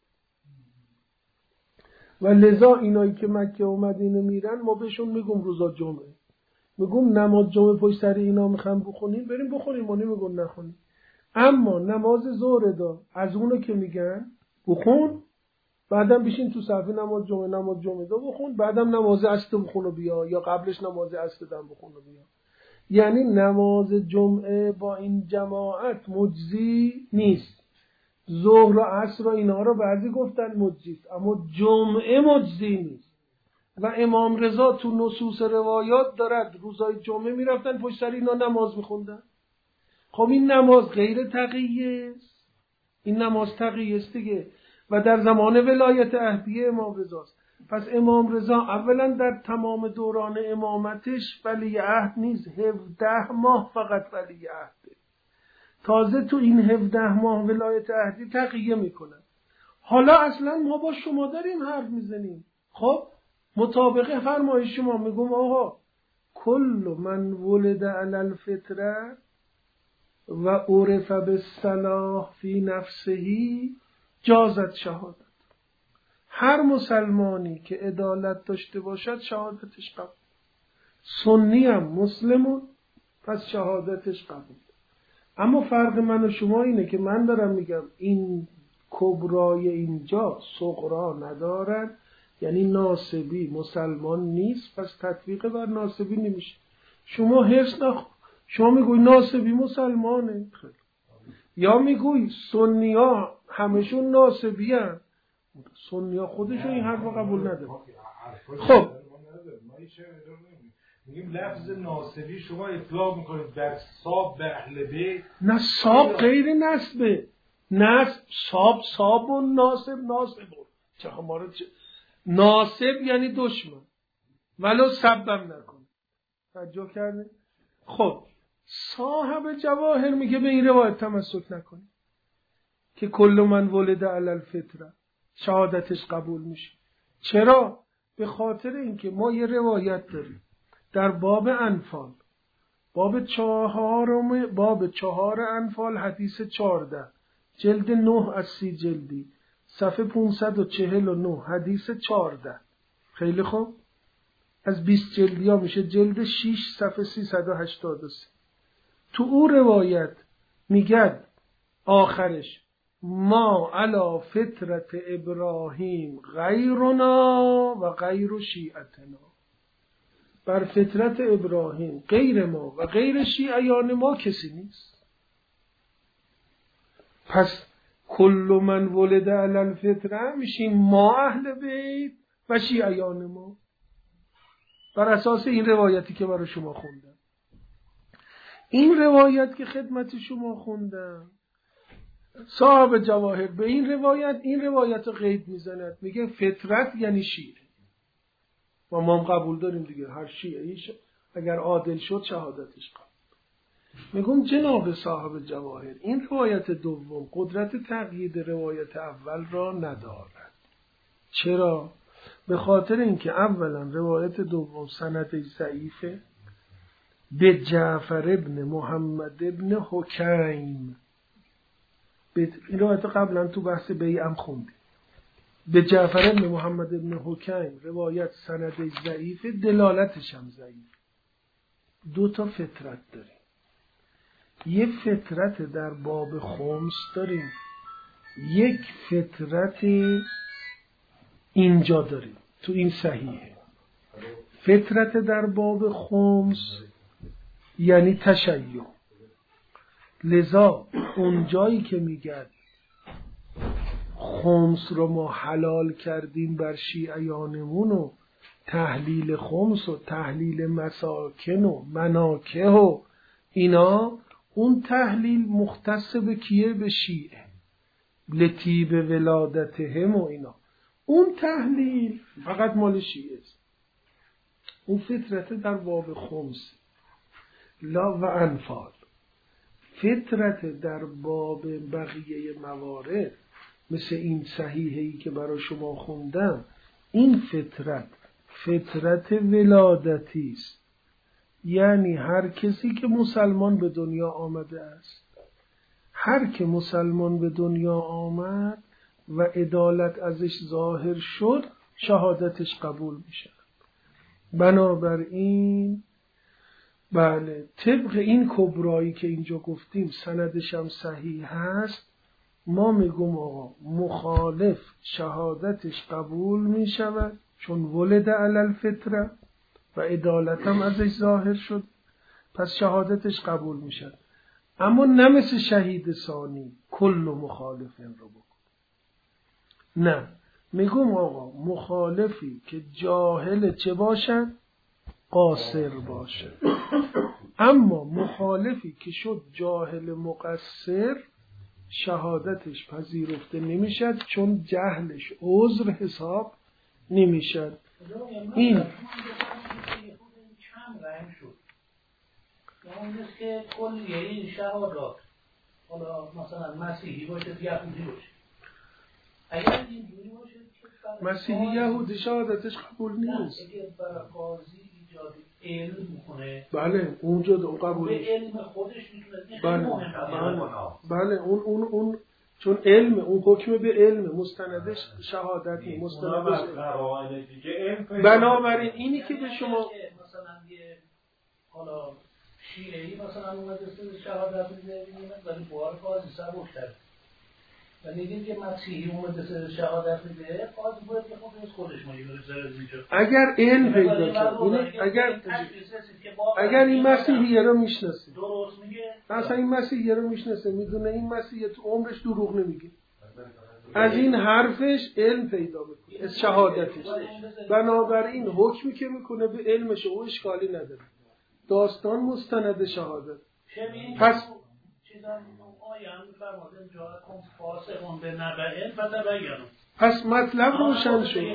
و لذا اینایی که مکه و مدینه میرن ما بهشون میگم روزا جمعه، میگم نماز جمعه پشت سر اینا میخوام بخونیم بریم بخونیم، ما نمیگم نخونیم. اما نماز ظهر دا از اونو که میگن بخون، بعدم بشین تو صفحه نماز جمعه دا بخون، بعدم نماز عصر بخون و بیا، یا قبلش نماز عصر دم بخون و بیا. یعنی نماز جمعه با این جماعت مجزی نیست. ظهر و عصر و اینا رو بعضی گفتن مجزی است، اما جمعه مجزی نیست. و امام رضا تو نصوص روایات دارد روزای جمعه میرفتن پشت سر اینا نماز میخوندن. خب این نماز غیر تقیه است، این نماز تقیه است دیگه، و در زمان ولایت عهدی امام رضا است. پس امام رضا اولا در تمام دوران امامتش ولی عهد نیست، 17 ماه فقط ولی عهده. تازه تو این 17 ماه ولایت عهدی تقیه میکنن. حالا اصلا ما با شما داریم حرف میزنیم، خب مطابق فرمایش شما میگم آقا کل من ولد علی الفطره و عرف بالصلاح فی نفسه جازت شهادت. هر مسلمانی که عدالت داشته باشد شهادتش قبول. سنی هم مسلمون، پس شهادتش قبول. اما فرق من و شما اینه که من دارم میگم این کبرای اینجا صغرا ندارن، یعنی ناسبی مسلمان نیست، پس تطبیق بر ناسبی نمیشه. شما حرص نخور، شما میگوی ناسبی مسلمانه، خیلی. یا میگوی سنی ها همشون ناسبی هن، سنی ها خودشون این حرف قبول نداره. خب میگیم لفظ ناسبی شما اطلاق میکنید در ساب به اهل بیت. نه، ساب غیر نسبه، نسب ساب و ناسب چه هماره چه ناسب یعنی دشمن، ولو سبم نکنه. توجه کردید؟ خب صاحب جواهر میگه به این روایت تمسک نکنید که کل من ولد علی الفطره شهادتش قبول میشه. چرا؟ به خاطر اینکه ما یه روایت داریم در باب انفال، باب 4 انفال حدیث 14 جلد 9 از 30 جلدی صفحه 549 حدیث 14. خیلی خوب، از 20 جلدی ها میشه جلد 6 صفحه 383. تو او روایت میگد آخرش ما علی فطرت ابراهیم غیرنا و غیر شیعتنا، بر فطرت ابراهیم غیر ما و غیر شیعیان ما کسی نیست. پس کل من ولد علی الفطره میشیم ما اهل بیت و شیعیان ما، بر اساس این روایتی که برای شما خوندم. این روایت که خدمت شما خوندم صاحب جواهر به این روایت رو قید میزند، میگه فطرت یعنی شیعه و ما هم قبول داریم دیگه، هر شیعه اگر عادل شد شهادتش قبول. میگم جناب صاحب جواهر این روایت دوم قدرت تقیید روایت اول را ندارد. چرا؟ به خاطر اینکه اولا روایت دوم سندش ضعیفه، به جعفر ابن محمد ابن حکیم، این روایت قبلا تو بحث بیعم خوندیم، به جعفر ابن محمد ابن حکیم روایت سندش ضعیفه، دلالتش هم ضعیف. 2 فطرت داریم، یک فطرت در باب خمس داریم، یک فطرت اینجا داریم تو این صحیحه. فطرت در باب خمس یعنی تشیع، لذا اون جایی که میگن خمس رو ما حلال کردیم بر شیعیانمون و تحلیل خمس و تحلیل مساکن و مناکه و اینا، اون تحلیل مختص به کیه؟ به شیعه، لطیب ولادتهم و اینا، اون تحلیل فقط مال شیعه است. اون فطرت در باب خمس لا و انفال. فطرت در باب بقیه موارد مثل این صحیحه‌ای که برای شما خوندم، این فطرت ولادتی است، یعنی هر کسی که مسلمان به دنیا آمده است، هر که مسلمان به دنیا آمد و عدالت ازش ظاهر شد شهادتش قبول میشه. بنابراین بله طبق این کبرایی که اینجا گفتیم سندش هم صحیح هست، ما میگم آقا مخالف شهادتش قبول میشود چون ولد علی الفطره و عدالت هم ازش ظاهر شد، پس شهادتش قبول میشد. اما نه مثل شهید ثانی کل مخالفین رو بکن. نه، میگم آقا مخالفی که جاهل چه باشد؟ قاصر باشد. اما مخالفی که شد جاهل مقصر شهادتش پذیرفته نمیشد چون جهلش عذر حساب نمیشد. این کم رحم شد، یعنی نیست که کلیه این شهادات حالا مثلا مسیحی باشه یهودی باشه، اگر اینجوری باشه مسیحی یهودی شهادتش قبول نیست. اگر برای قاضی ایجاد علم میکنه بله اونجا قبول به نیست. علم خودش میتونه بله اون چون علم اون حکم به علم مستندش شهادتی مستندش بنابراین اینی که به شما مثلا یه حالا شیعه‌ای مثلا اومده شهادت میده ولی بار قاضی سبک کرد و دیدیم که مسیحی اومده شهادت میده باید باید که خودش مایی بره اینجا. اگر علم پیدا کرد اگر این مسیحیه رو میشناسه درست میگه اصلا این مسیحیه رو میشناسه میدونه این مسیحیه تو عمرش دروغ نمیگه از این حرفش علم پیدا میکنه از شهادتش بنابراین حکمی که میکنه به علمش او اشکالی نداره داستان مستند شهادت پس پس مطلب روشن شد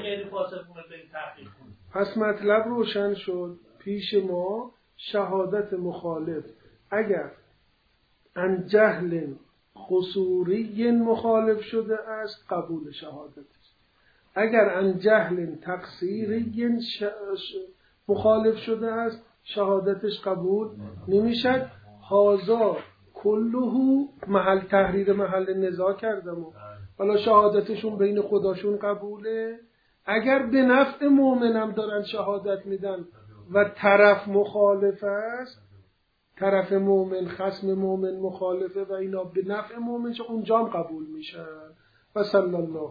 پیش ما شهادت مخالف اگر عن جهل قصوری مخالف شده است قبول شهادت است اگر عن جهل تقصیری مخالف شده است شهادتش قبول نمیشد هازا کلهو محل تحریر محل نزاع کردم حالا شهادتشون بین خداشون قبوله اگر به نفع مؤمنم دارن شهادت میدن و طرف مخالف است طرف مؤمن خصم مؤمن مخالفه و اینا به نفع مؤمن چه اونجا هم قبول میشن و صلی الله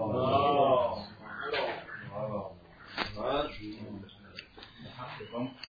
علیه